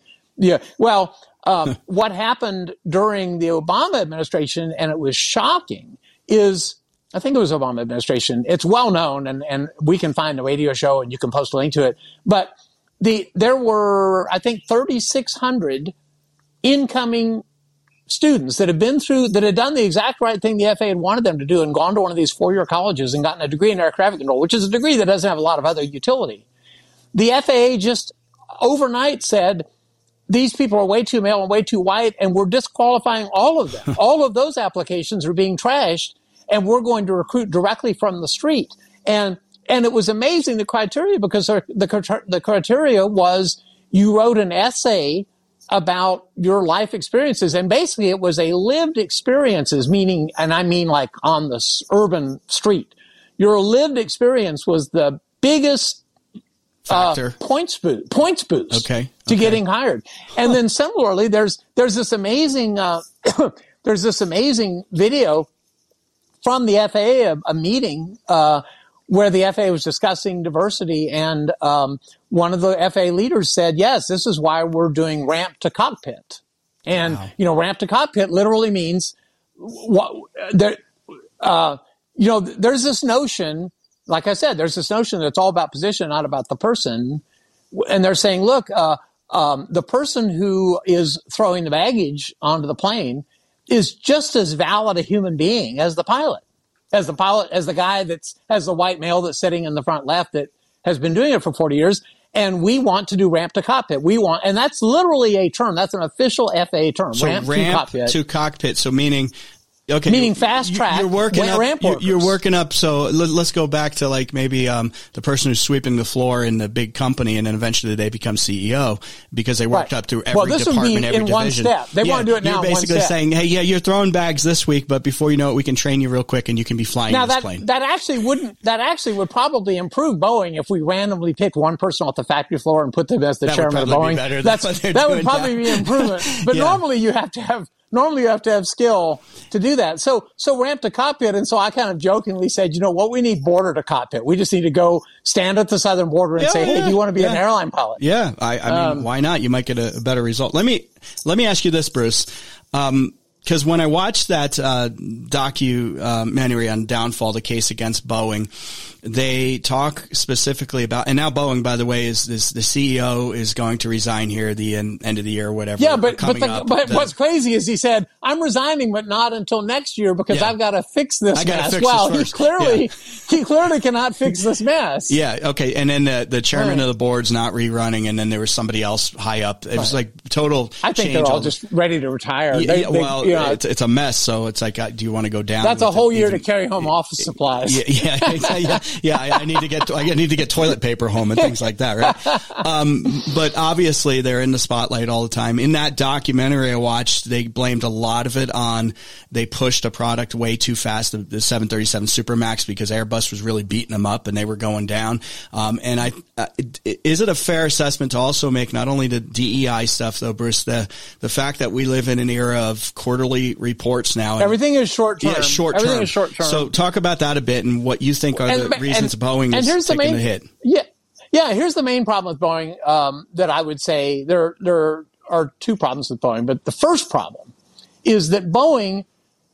Speaker 3: what happened during the Obama administration, and it was shocking, is I think it was Obama administration. It's well known, and we can find the radio show and you can post a link to it. But there were, I think, 3,600 incoming students that had done the exact right thing the FAA had wanted them to do and gone to one of these 4-year colleges and gotten a degree in air traffic control, which is a degree that doesn't have a lot of other utility. The FAA just overnight said, these people are way too male and way too white, and we're disqualifying all of them. All of those applications are being trashed, and we're going to recruit directly from the street. And it was amazing, the criteria, because the criteria was you wrote an essay about your life experiences. And basically it was a lived experiences, meaning, and I mean like on the urban street, your lived experience was the biggest points boost to getting hired. And then similarly, there's this amazing there's this amazing video from the FAA, a meeting where the FAA was discussing diversity, and one of the FAA leaders said, "Yes, this is why we're doing ramp to cockpit." And ramp to cockpit literally means there's this notion. Like I said, there's this notion that it's all about position, not about the person. And they're saying, look, the person who is throwing the baggage onto the plane is just as valid a human being as the pilot, as the guy as the white male that's sitting in the front left that has been doing it for 40 years. And we want to do ramp to cockpit. And that's literally a term. That's an official FAA term.
Speaker 2: So ramp to cockpit. So meaning
Speaker 3: fast track.
Speaker 2: You're working up. So let's go back to like maybe the person who's sweeping the floor in the big company, and then eventually they become CEO because they worked up through every department, every division.
Speaker 3: One step. They want to do it now.
Speaker 2: You're basically saying, hey, you're throwing bags this week, but before you know it, we can train you real quick, and you can be flying this plane.
Speaker 3: That actually would probably improve Boeing if we randomly picked one person off the factory floor and put them as the chairman of Boeing. That would probably be an improvement. But normally you have to have skill to do that. So ramp to cockpit. And so I kind of jokingly said, we need border to cockpit. We just need to go stand at the southern border and say, hey, do you want to be an airline pilot?
Speaker 2: Yeah. I mean, why not? You might get a better result. Let me ask you this, Bruce. Because when I watched that documentary on Downfall, the case against Boeing, they talk specifically about, and now Boeing, by the way, is the CEO is going to resign here at the end of the year or whatever.
Speaker 3: Yeah, but what's crazy is he said, I'm resigning, but not until next year because I've got to fix this mess. He clearly cannot fix this mess.
Speaker 2: Yeah. Okay. And then the chairman of the board's not rerunning, and then there was somebody else high up. It was like total.
Speaker 3: I think they're all just ready to retire.
Speaker 2: It's a mess. So it's like, do you want to go down?
Speaker 3: That's a whole year to carry home office supplies.
Speaker 2: Yeah, I need to get toilet paper home and things like that, right? But obviously they're in the spotlight all the time. In that documentary I watched, they blamed a lot of it on they pushed a product way too fast, the 737 Supermax, because Airbus was really beating them up and they were going down. And is it a fair assessment to also make not only the DEI stuff though, Bruce, the fact that we live in an era of quarterly reports now?
Speaker 3: Everything is short term.
Speaker 2: Yeah, short term.
Speaker 3: Everything is short term.
Speaker 2: So talk about that a bit and what you think are the reasons Boeing is taking the hit.
Speaker 3: Yeah. Here's the main problem with Boeing. That I would say there are two problems with Boeing, but the first problem is that Boeing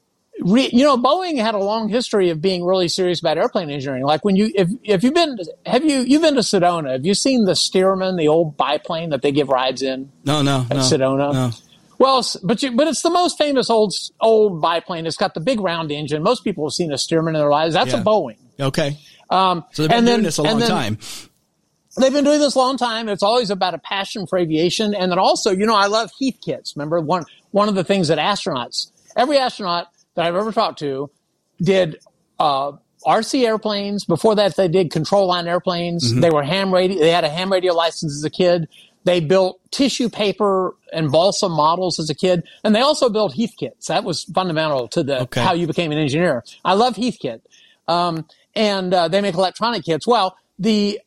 Speaker 3: had a long history of being really serious about airplane engineering. Like when you've been to Sedona, have you seen the Stearman, the old biplane that they give rides in?
Speaker 2: No.
Speaker 3: Sedona. No. Well, but it's the most famous old biplane. It's got the big round engine. Most people have seen a Stearman in their lives. That's a Boeing.
Speaker 2: Okay. So they've been doing this a long time.
Speaker 3: They've been doing this a long time. It's always about a passion for aviation. And then also, I love Heath kits. Remember one of the things that every astronaut that I've ever talked to did, RC airplanes. Before that, they did control line airplanes. Mm-hmm. They had a ham radio license as a kid. They built tissue paper and balsa models as a kid. And they also built Heath kits. That was fundamental to how you became an engineer. I love Heath kit. And they make electronic kits. Well, the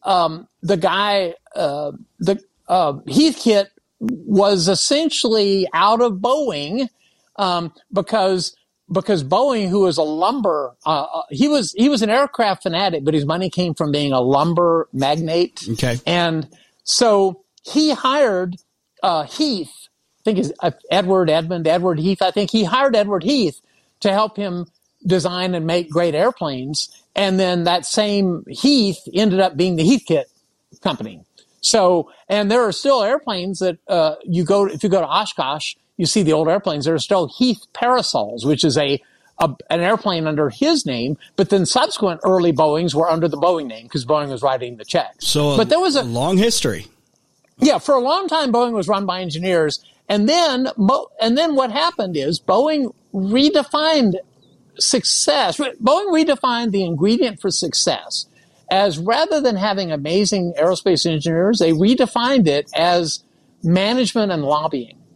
Speaker 3: Heath kit was essentially out of Boeing, because Boeing, who was a lumber, he was an aircraft fanatic, but his money came from being a lumber magnate.
Speaker 2: Okay.
Speaker 3: And so he hired, Heath, I think is Edward Heath. I think he hired Edward Heath to help him design and make great airplanes. And then that same Heath ended up being the Heath Kit company. So, and there are still airplanes that, if you go to Oshkosh, you see the old airplanes. There are still Heath Parasols, which is an airplane under his name, but then subsequent early Boeings were under the Boeing name because Boeing was writing the checks.
Speaker 2: But there was a long history.
Speaker 3: Yeah, for a long time, Boeing was run by engineers. And then what happened is Boeing redefined success. Boeing redefined the ingredient for success as, rather than having amazing aerospace engineers, they redefined it as management and lobbying.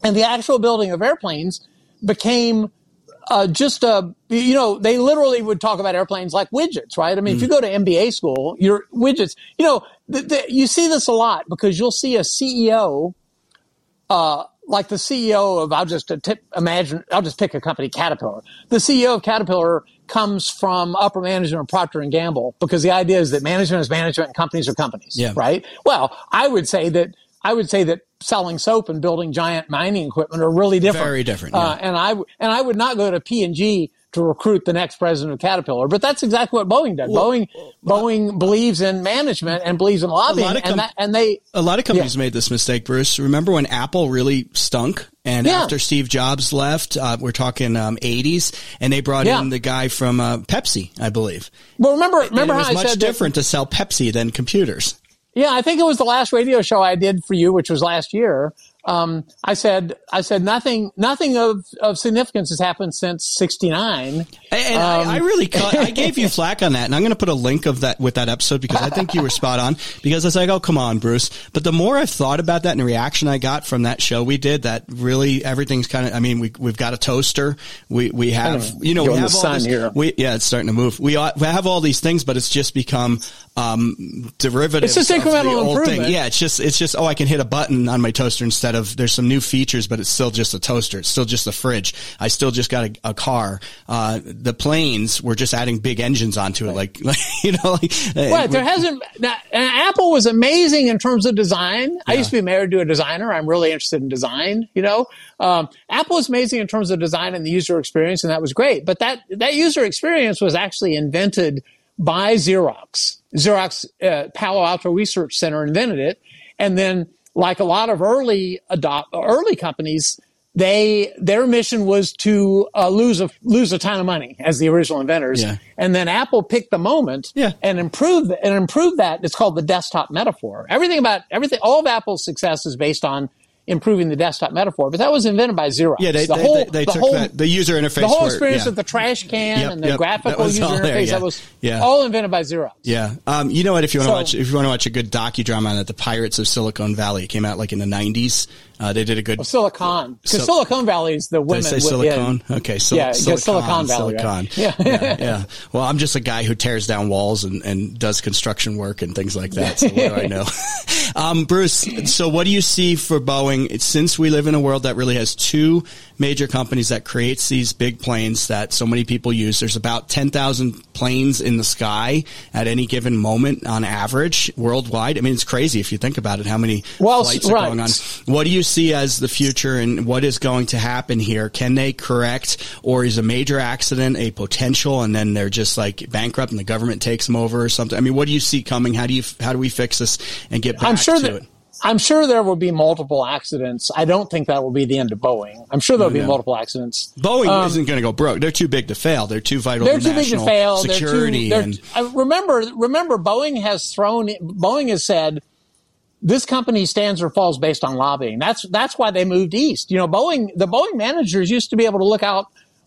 Speaker 3: And the actual building of airplanes became they literally would talk about airplanes like widgets, right? I mean, if you go to MBA school, your widgets, you see this a lot because you'll see a CEO, like the CEO of, I'll just pick a company, Caterpillar. The CEO of Caterpillar comes from upper management of Procter & Gamble because the idea is that management is management and companies are companies, right? Well, I would say that selling soap and building giant mining equipment are really different.
Speaker 2: Very different. Yeah.
Speaker 3: And I would not go to P&G to recruit the next president of Caterpillar, but that's exactly what Boeing does. Boeing believes in management and believes in lobbying,
Speaker 2: a lot of companies made this mistake, Bruce. Remember when Apple really stunk? And after Steve Jobs left, we're talking 80s, and they brought in the guy from Pepsi, I believe.
Speaker 3: Well, remember how I said
Speaker 2: it was much different to sell Pepsi than computers.
Speaker 3: Yeah, I think it was the last radio show I did for you, which was last year. I said nothing of significance has happened since '69.
Speaker 2: And I really I gave you flack on that, and I'm going to put a link of that with that episode because I think you were spot on. Because I was like, oh, come on, Bruce. But the more I've thought about that and the reaction I got from that show we did, that really everything's kind of. I mean, we've got a toaster. We have we have all this. Here. It's starting to move. We have all these things, but it's just become derivatives.
Speaker 3: It's just incremental improvement.
Speaker 2: Thing. Yeah, it's just I can hit a button on my toaster instead of there's some new features, but it's still just a toaster. It's still just a fridge. I still just got a car. The planes, we're just adding big engines onto it. Right.
Speaker 3: There hasn't, Apple was amazing in terms of design. I used to be married to a designer. I'm really interested in design, Apple was amazing in terms of design and the user experience, and that was great. But that user experience was actually invented by Xerox. Xerox, Palo Alto Research Center invented it. And then, like a lot of early companies, their mission was to lose a ton of money as the original inventors. Yeah. And then Apple picked the moment and improved that. It's called the desktop metaphor. All of Apple's success is based on improving the desktop metaphor, but that was invented by Xerox.
Speaker 2: Yeah, they took the user interface.
Speaker 3: The whole experience with the trash can and the graphical user interface, that was all invented by Xerox.
Speaker 2: Yeah. You know what? If you want to watch a good docudrama on it, The Pirates of Silicon Valley, it came out like in the 90s. They did a good
Speaker 3: Silicon, because Silicon Valley is the women.
Speaker 2: Did I say Silicon? Okay,
Speaker 3: Silicon Valley.
Speaker 2: Silicon. Right? Yeah. Well, I'm just a guy who tears down walls and does construction work and things like that. So what do I know? Bruce, so what do you see for Boeing? Since we live in a world that really has two major companies that creates these big planes that so many people use, there's about 10,000 planes in the sky at any given moment on average worldwide. I mean, it's crazy if you think about it, how many flights are going on. What do you see as the future and what is going to happen here? Can they correct, or is a major accident a potential and then they're just like bankrupt and the government takes them over or something? I mean, what do you see coming? How do we fix this and get back to it?
Speaker 3: I'm sure there will be multiple accidents. I don't think that will be the end of Boeing. I'm sure there'll be multiple accidents.
Speaker 2: Boeing isn't going to go broke. They're too big to fail. They're too vital to national security.
Speaker 3: Remember, Boeing has said this company stands or falls based on lobbying. That's why they moved east. The Boeing managers used to be able to look out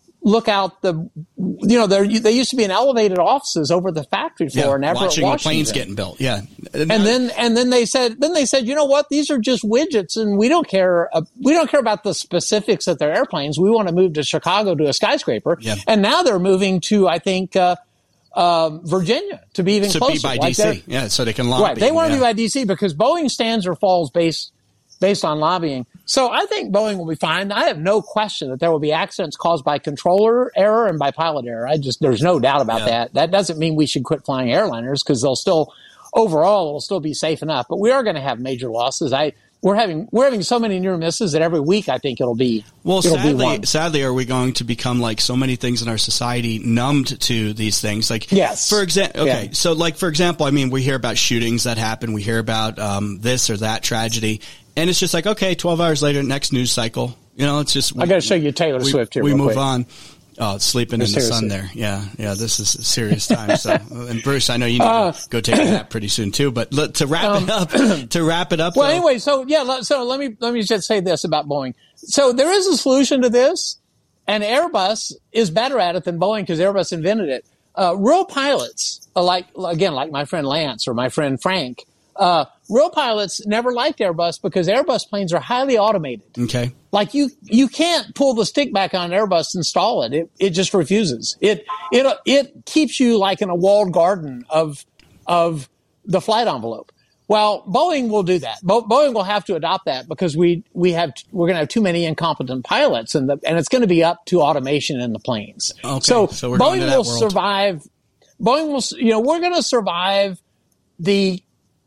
Speaker 3: they used to be in elevated offices over the factory floor and never
Speaker 2: watching
Speaker 3: the
Speaker 2: planes getting built. Yeah.
Speaker 3: And then they said, you know what? These are just widgets and we don't care about the specifics of their airplanes. We want to move to Chicago to a skyscraper. Yeah. And now they're moving to, I think, Virginia to be even closer.
Speaker 2: Be by DC. So they can lobby.
Speaker 3: Right. They want to be by DC because Boeing stands or falls based on lobbying. So I think Boeing will be fine. I have no question that there will be accidents caused by controller error and by pilot error. There's no doubt about that. That doesn't mean we should quit flying airliners because overall it'll still be safe enough. But we are going to have major losses. We're having so many near misses that every week I think it'll be. Well,
Speaker 2: sadly, are we going to become like so many things in our society numbed to these things? Like, yes. For example, okay. Yeah. So like, for example, I mean, we hear about shootings that happen. We hear about, this or that tragedy. And it's just like, okay, 12 hours later, next news cycle. It's just.
Speaker 3: I got to show you Taylor Swift here.
Speaker 2: We move on. Oh, sleeping in the sun there. Yeah. This is a serious time. So, and Bruce, I know you need to go take a nap pretty soon too. But to wrap it up.
Speaker 3: Well, anyway, so let me just say this about Boeing. So there is a solution to this, and Airbus is better at it than Boeing because Airbus invented it. Real pilots, like my friend Lance or my friend Frank, Real pilots never liked Airbus because Airbus planes are highly automated.
Speaker 2: Okay.
Speaker 3: Like you can't pull the stick back on Airbus and stall it. It just refuses. It keeps you like in a walled garden of the flight envelope. Well, Boeing will do that. Boeing will have to adopt that because we're going to have too many incompetent pilots, and it's going to be up to automation in the planes.
Speaker 2: Okay.
Speaker 3: So
Speaker 2: we're going to that
Speaker 3: Boeing will
Speaker 2: world.
Speaker 3: survive. Boeing will. We're going to survive the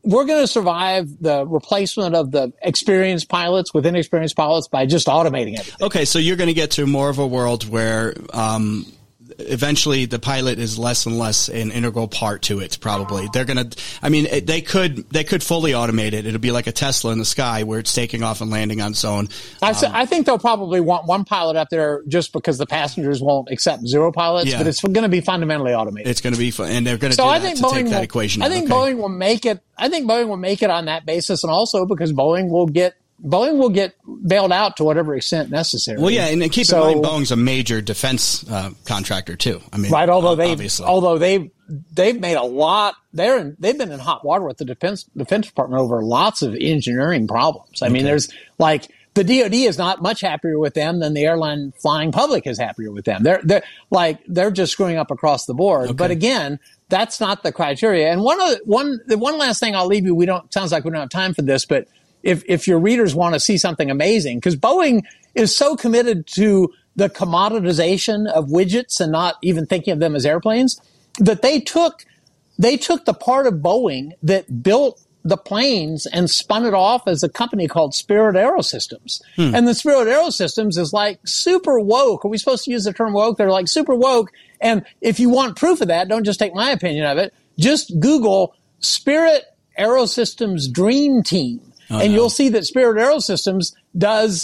Speaker 3: replacement of the experienced pilots with inexperienced pilots by just automating everything.
Speaker 2: Okay, so you're going to get to more of a world where eventually the pilot is less and less an integral part to it. Probably they're going to. I mean, they could fully automate it. It'll be like a Tesla in the sky where it's taking off and landing on its own.
Speaker 3: I think they'll probably want one pilot up there just because the passengers won't accept zero pilots. But it's going to be fundamentally automated.
Speaker 2: It's going to be fun, and they're going to do that to take that equation.
Speaker 3: I think Boeing will make it. I think Boeing will make it on that basis, and also because Boeing will get bailed out to whatever extent necessary.
Speaker 2: Well, yeah, and keep in mind, Boeing's a major defense contractor too. I mean,
Speaker 3: right? Although
Speaker 2: they've
Speaker 3: made a lot. They've been in hot water with the Defense Department over lots of engineering problems. I mean, there's like the DoD is not much happier with them than the airline flying public is happier with them. They're just screwing up across the board. Okay. But again, that's not the criteria. And the one last thing I'll leave you. Sounds like we don't have time for this, but if your readers want to see something amazing, because Boeing is so committed to the commoditization of widgets and not even thinking of them as airplanes, that they took the part of Boeing that built the planes and spun it off as a company called Spirit Aerosystems. And the Spirit Aerosystems is like super woke. Are we supposed to use the term woke? They're like super woke. And if you want proof of that, don't just take my opinion of it. Just Google Spirit Aerosystems Dream Team. You'll see that Spirit Aerosystems does,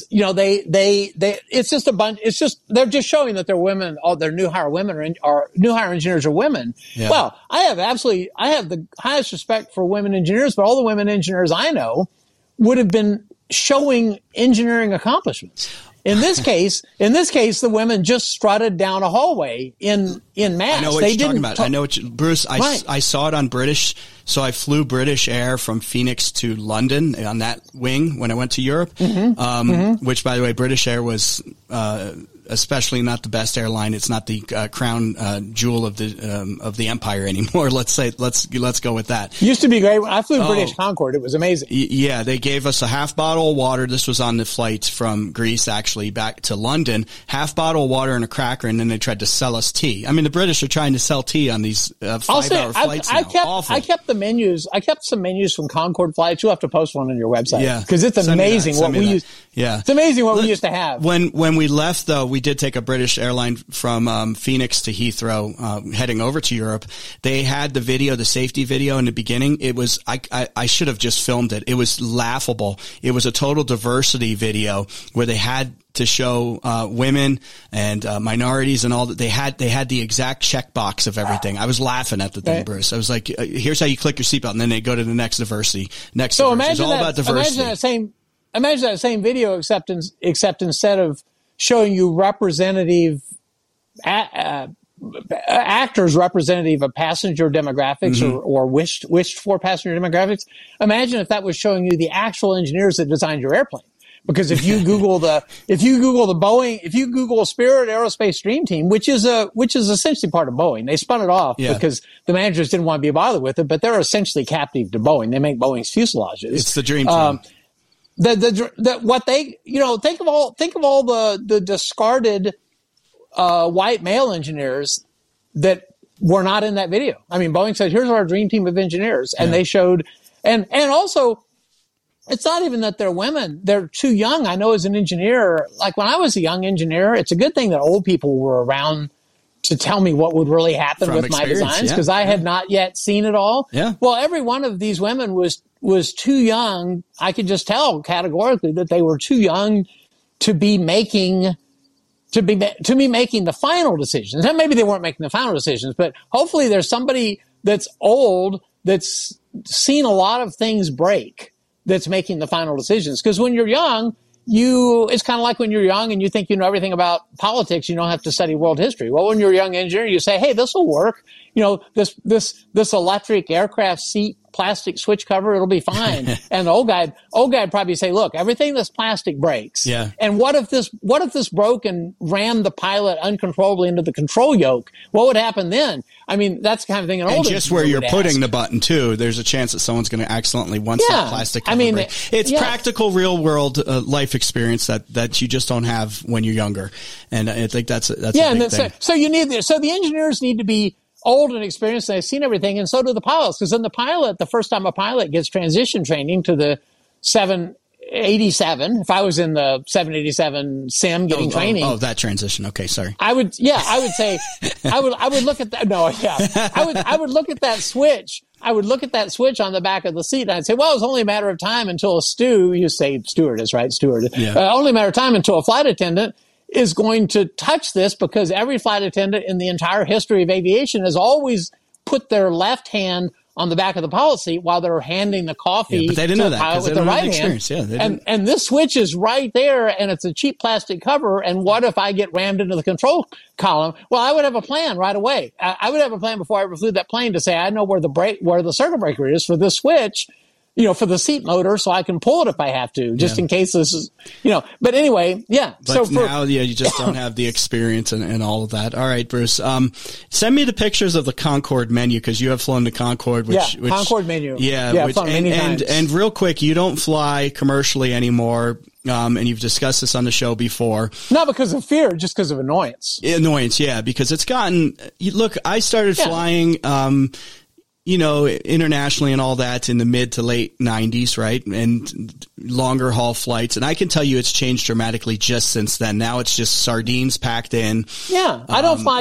Speaker 3: it's just a bunch, they're just showing that they're women, all their new hire engineers are women. Yeah. Well, I have the highest respect for women engineers, but all the women engineers I know would have been showing engineering accomplishments. In this case, the women just strutted down a hallway in mass.
Speaker 2: I know what you're talking about. Bruce, I saw it on British. So I flew British Air from Phoenix to London on that wing when I went to Europe. Which, by the way, British Air was especially not the best airline. It's not the crown jewel of the empire anymore. Let's go with that.
Speaker 3: Used to be great. When I flew British Concorde, it was amazing.
Speaker 2: Yeah, they gave us a half bottle of water. This was on the flight from Greece, actually, back to London. Half bottle of water and a cracker, and then they tried to sell us tea. I mean, the British are trying to sell tea on these 5-hour flights now.
Speaker 3: I kept the menus. I kept some menus from Concorde flights. You'll have to post one on your website. Yeah, because it's amazing what we used. Yeah, it's amazing what we used to have.
Speaker 2: When we left, though, we did take a British airline from Phoenix to Heathrow, heading over to Europe. They had the safety video in the beginning. It was I should have just filmed it. It was laughable. It was a total diversity video where they had to show women and minorities and all that. They had the exact checkbox of everything. I was laughing at the thing, right. Bruce. I was like, here's how you click your seatbelt, and then they go to the next diversity. So diversity. It's all about diversity.
Speaker 3: Imagine that same video, except instead of showing you representative actors representative of passenger demographics or wished for passenger demographics. Imagine if that was showing you the actual engineers that designed your airplane. Because if you Google Boeing, if you Google Spirit Aerospace Dream Team, which is essentially part of Boeing, they spun it off because the managers didn't want to be bothered with it, but they're essentially captive to Boeing. They make Boeing's fuselages.
Speaker 2: It's the Dream Team.
Speaker 3: Think of all the discarded white male engineers that were not in that video. I mean, Boeing said, "Here's our dream team of engineers," and they showed, and also, it's not even that they're women; they're too young. I know as an engineer, like when I was a young engineer, it's a good thing that old people were around to tell me what would really happen with my designs because I had not yet seen it all. Yeah. Well, every one of these women was too young. I could just tell categorically that they were too young to be making the final decisions. And maybe they weren't making the final decisions, but hopefully there's somebody that's old that's seen a lot of things break that's making the final decisions. Because when you're young, it's kind of like when you're young and you think you know everything about politics, you don't have to study world history. Well, when you're a young engineer, you say, hey, this will work. this electric aircraft seat plastic switch cover, it'll be fine. And the old guy'd probably say, look, everything that's plastic breaks.
Speaker 2: Yeah.
Speaker 3: And what if this broke and rammed the pilot uncontrollably into the control yoke? What would happen then? I mean, that's the kind of thing an older
Speaker 2: And just where you're putting
Speaker 3: ask.
Speaker 2: the button too, there's a chance that someone's going to accidentally that plastic cover break. It's practical real world life experience that you just don't have when you're younger. And I think that's a big thing.
Speaker 3: So the engineers need to be old and experienced, and they've seen everything, and so do the pilots. Because then the first time a pilot gets transition training to the 787, if I was in the 787 sim getting training.
Speaker 2: Oh, that transition. Okay, sorry.
Speaker 3: I would say, I would look at that. No, yeah. I would look at that switch. I would look at that switch on the back of the seat, and I'd say, well, it was only a matter of time until you say stewardess, right? Steward.
Speaker 2: Yeah.
Speaker 3: Only a matter of time until a flight attendant is going to touch this, because every flight attendant in the entire history of aviation has always put their left hand on the back of the pilot seat while they're handing the coffee
Speaker 2: but they didn't
Speaker 3: to
Speaker 2: know
Speaker 3: the
Speaker 2: that
Speaker 3: pilot with the right hand.
Speaker 2: Yeah,
Speaker 3: and this switch is right there, and it's a cheap plastic cover. And what if I get rammed into the control column? Well, I would have a plan right away. I would have a plan before I ever flew that plane to say, I know where the circuit breaker is for this switch, for the seat motor, so I can pull it if I have to, just in case this is, but anyway, yeah.
Speaker 2: But now, you just don't have the experience and all of that. All right, Bruce, send me the pictures of the Concorde menu, because you have flown the Concorde, which
Speaker 3: Concorde menu.
Speaker 2: Yeah. And real quick, you don't fly commercially anymore. And you've discussed this on the show before.
Speaker 3: Not because of fear, just because of annoyance.
Speaker 2: Annoyance, yeah, because it's gotten, look, I started flying, internationally and all that in the mid to late 90s, right? And longer haul flights. And I can tell you it's changed dramatically just since then. Now it's just sardines packed in.
Speaker 3: Yeah. I don't fly.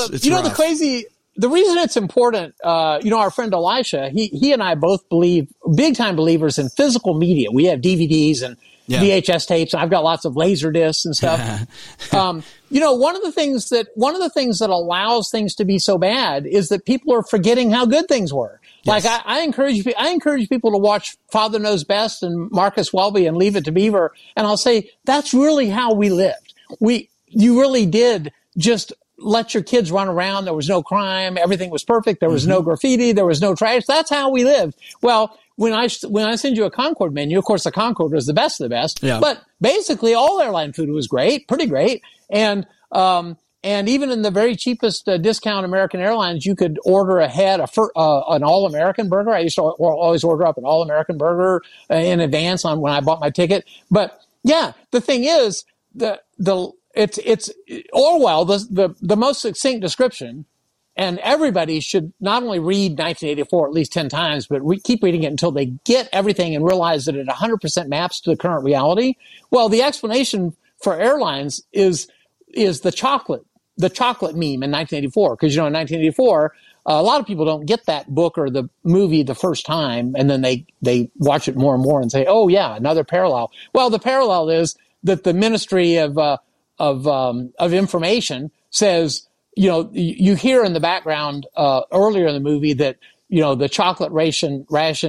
Speaker 3: The reason it's important, our friend Elisha, he and I both big time believers in physical media. We have DVDs and VHS tapes, and I've got lots of laser discs and stuff. One of the things that allows things to be so bad is that people are forgetting how good things were. Yes. Like I encourage people to watch Father Knows Best and Marcus Welby and Leave It to Beaver, and I'll say that's really how we lived. You really did just let your kids run around. There was no crime. Everything was perfect. There was no graffiti. There was no trash. That's how we lived. Well, when I send you a Concorde menu, of course the Concorde was the best of the best, but basically all airline food was great, pretty great. And even in the very cheapest discount American Airlines, you could order ahead an All-American burger. I used to always order up an All-American burger in advance when I bought my ticket. But yeah, the thing is, it's Orwell, the most succinct description. And everybody should not only read 1984 at least 10 times, but keep reading it until they get everything and realize that it 100% maps to the current reality. Well, the explanation for airlines is the chocolate meme in 1984. Because, in 1984, a lot of people don't get that book or the movie the first time, and then they watch it more and more and say, oh, yeah, another parallel. Well, the parallel is that the Ministry of Information says, you hear in the background earlier in the movie that the chocolate ration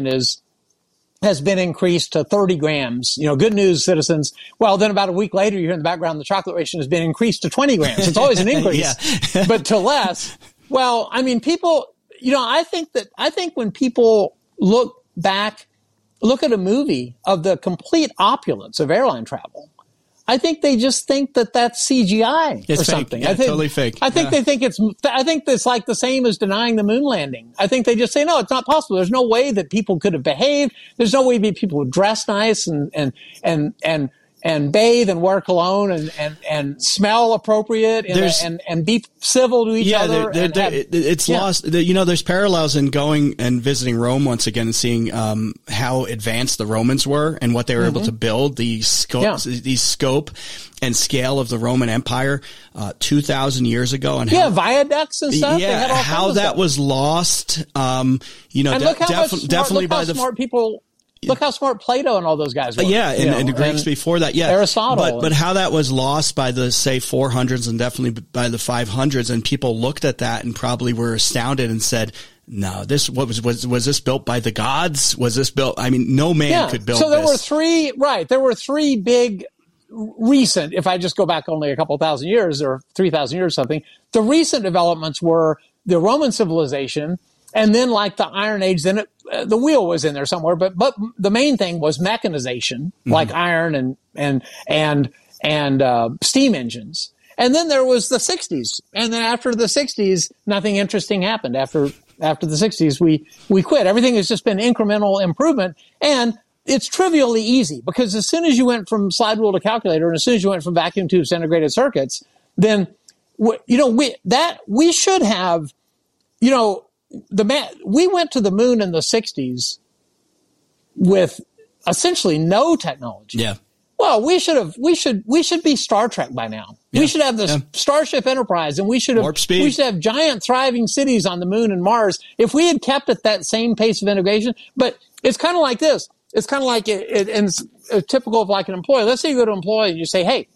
Speaker 3: has been increased to 30 grams. Good news, citizens. Well, then about a week later, you hear in the background the chocolate ration has been increased to 20 grams. It's always an increase, but to less. Well, I mean, people. I think when people look at a movie of the complete opulence of airline travel, I think they just think that that's CGI or something.
Speaker 2: Yeah, totally fake.
Speaker 3: I think they think I think it's like the same as denying the moon landing. I think they just say, no, it's not possible. There's no way that people could have behaved. There's no way that people would dress nice and bathe and wear cologne and smell appropriate and be civil to each other.
Speaker 2: It's lost. There's parallels in going and visiting Rome once again and seeing how advanced the Romans were and what they were able to build, the scope and scale of the Roman Empire 2,000 years ago. And
Speaker 3: viaducts and stuff.
Speaker 2: Yeah, how that was lost. Definitely by the smart
Speaker 3: people. Look how smart Plato and all those guys were.
Speaker 2: And the Greeks before that. Yeah.
Speaker 3: Aristotle.
Speaker 2: But how that was lost by the, say, 400s and definitely by the 500s. And people looked at that and probably were astounded and said, no, was this built by the gods? Was this built? I mean, no man could build this.
Speaker 3: So there were three big recent, if I just go back only a couple thousand years or 3,000 years or something, the recent developments were the Roman civilization, and then like the Iron Age, then the wheel was in there somewhere. But the main thing was mechanization, like iron and steam engines. And then there was the 60s. And then after the 60s, nothing interesting happened. After the 60s, we quit. Everything has just been incremental improvement. And it's trivially easy, because as soon as you went from slide rule to calculator, and as soon as you went from vacuum tubes to integrated circuits, then, we should have, we went to the moon in the 60s with essentially no technology.
Speaker 2: Yeah.
Speaker 3: Well, we should be Star Trek by now. Yeah. We should have the Starship Enterprise, and we should have giant thriving cities on the moon and Mars if we had kept at that same pace of integration. But it's kind of like this. It's kind of like it's typical of like an employee. Let's say you go to an employee and you say, hey,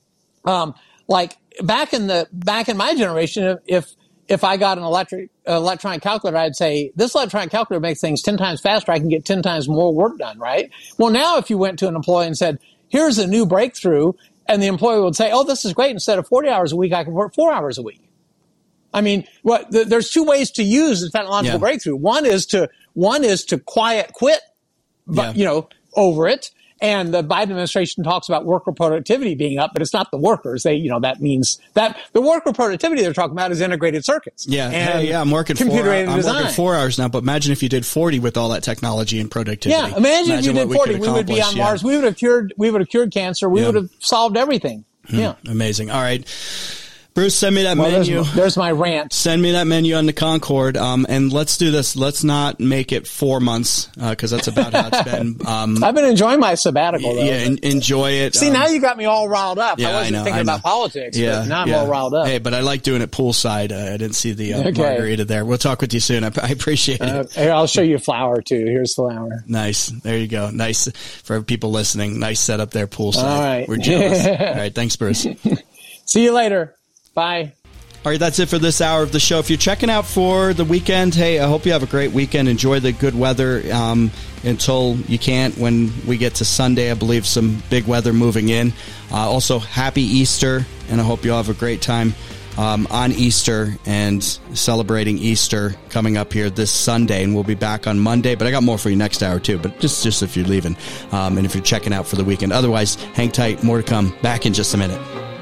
Speaker 3: like back in my generation, if I got an electronic calculator, I'd say, this electronic calculator makes things 10 times faster. I can get 10 times more work done, right? Well, now if you went to an employee and said, here's a new breakthrough, and the employee would say, oh, this is great. Instead of 40 hours a week, I can work 4 hours a week. I mean, there's two ways to use the technological breakthrough. One is to quit, but, over it. And the Biden administration talks about worker productivity being up, but it's not the workers. That means that the worker productivity they're talking about is integrated circuits.
Speaker 2: Yeah. I'm working 4 hours now, but imagine if you did 40 with all that technology and productivity.
Speaker 3: Yeah. Imagine if you did 40, we would be on Mars. We would have cured cancer. We would have solved everything. Yeah.
Speaker 2: Amazing. All right. Bruce, send me that menu.
Speaker 3: There's my rant.
Speaker 2: Send me that menu on the Concorde. And let's do this. Let's not make it 4 months, cause that's about how it's been.
Speaker 3: I've been enjoying my sabbatical though.
Speaker 2: Yeah, enjoy it.
Speaker 3: See, now you got me all riled up.
Speaker 2: Yeah,
Speaker 3: I wasn't thinking about politics, but now I'm all riled up.
Speaker 2: Hey, but I like doing it poolside. I didn't see the margarita there. We'll talk with you soon. I appreciate it.
Speaker 3: Here, I'll show you a flower too. Here's flower.
Speaker 2: Nice. There you go. Nice for people listening. Nice setup there poolside.
Speaker 3: All right.
Speaker 2: We're jealous. All right. Thanks, Bruce.
Speaker 3: See you later. Bye.
Speaker 2: All right, that's it for this hour of the show. If you're checking out for the weekend, hey, I hope you have a great weekend. Enjoy the good weather until you can't. When we get to Sunday, I believe some big weather moving in. Also, happy Easter, and I hope you all have a great time on Easter and celebrating Easter coming up here this Sunday. And we'll be back on Monday, but I got more for you next hour too, but just if you're leaving and if you're checking out for the weekend. Otherwise, hang tight. More to come. Back in just a minute.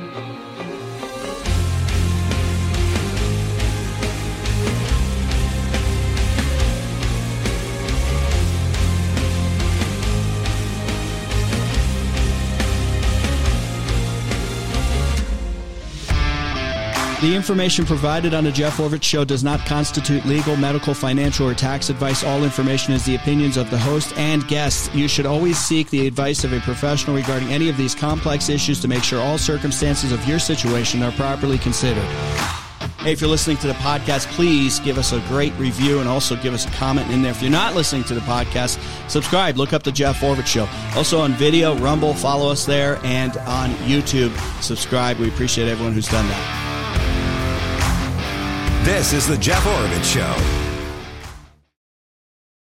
Speaker 2: The information provided on the Jeff Oravits Show does not constitute legal, medical, financial, or tax advice. All information is the opinions of the host and guests. You should always seek the advice of a professional regarding any of these complex issues to make sure all circumstances of your situation are properly considered. Hey, if you're listening to the podcast, please give us a great review and also give us a comment in there. If you're not listening to the podcast, subscribe. Look up the Jeff Oravits Show. Also on video, Rumble, follow us there, and on YouTube, subscribe. We appreciate everyone who's done that.
Speaker 1: This is the Jeff Oravits Show.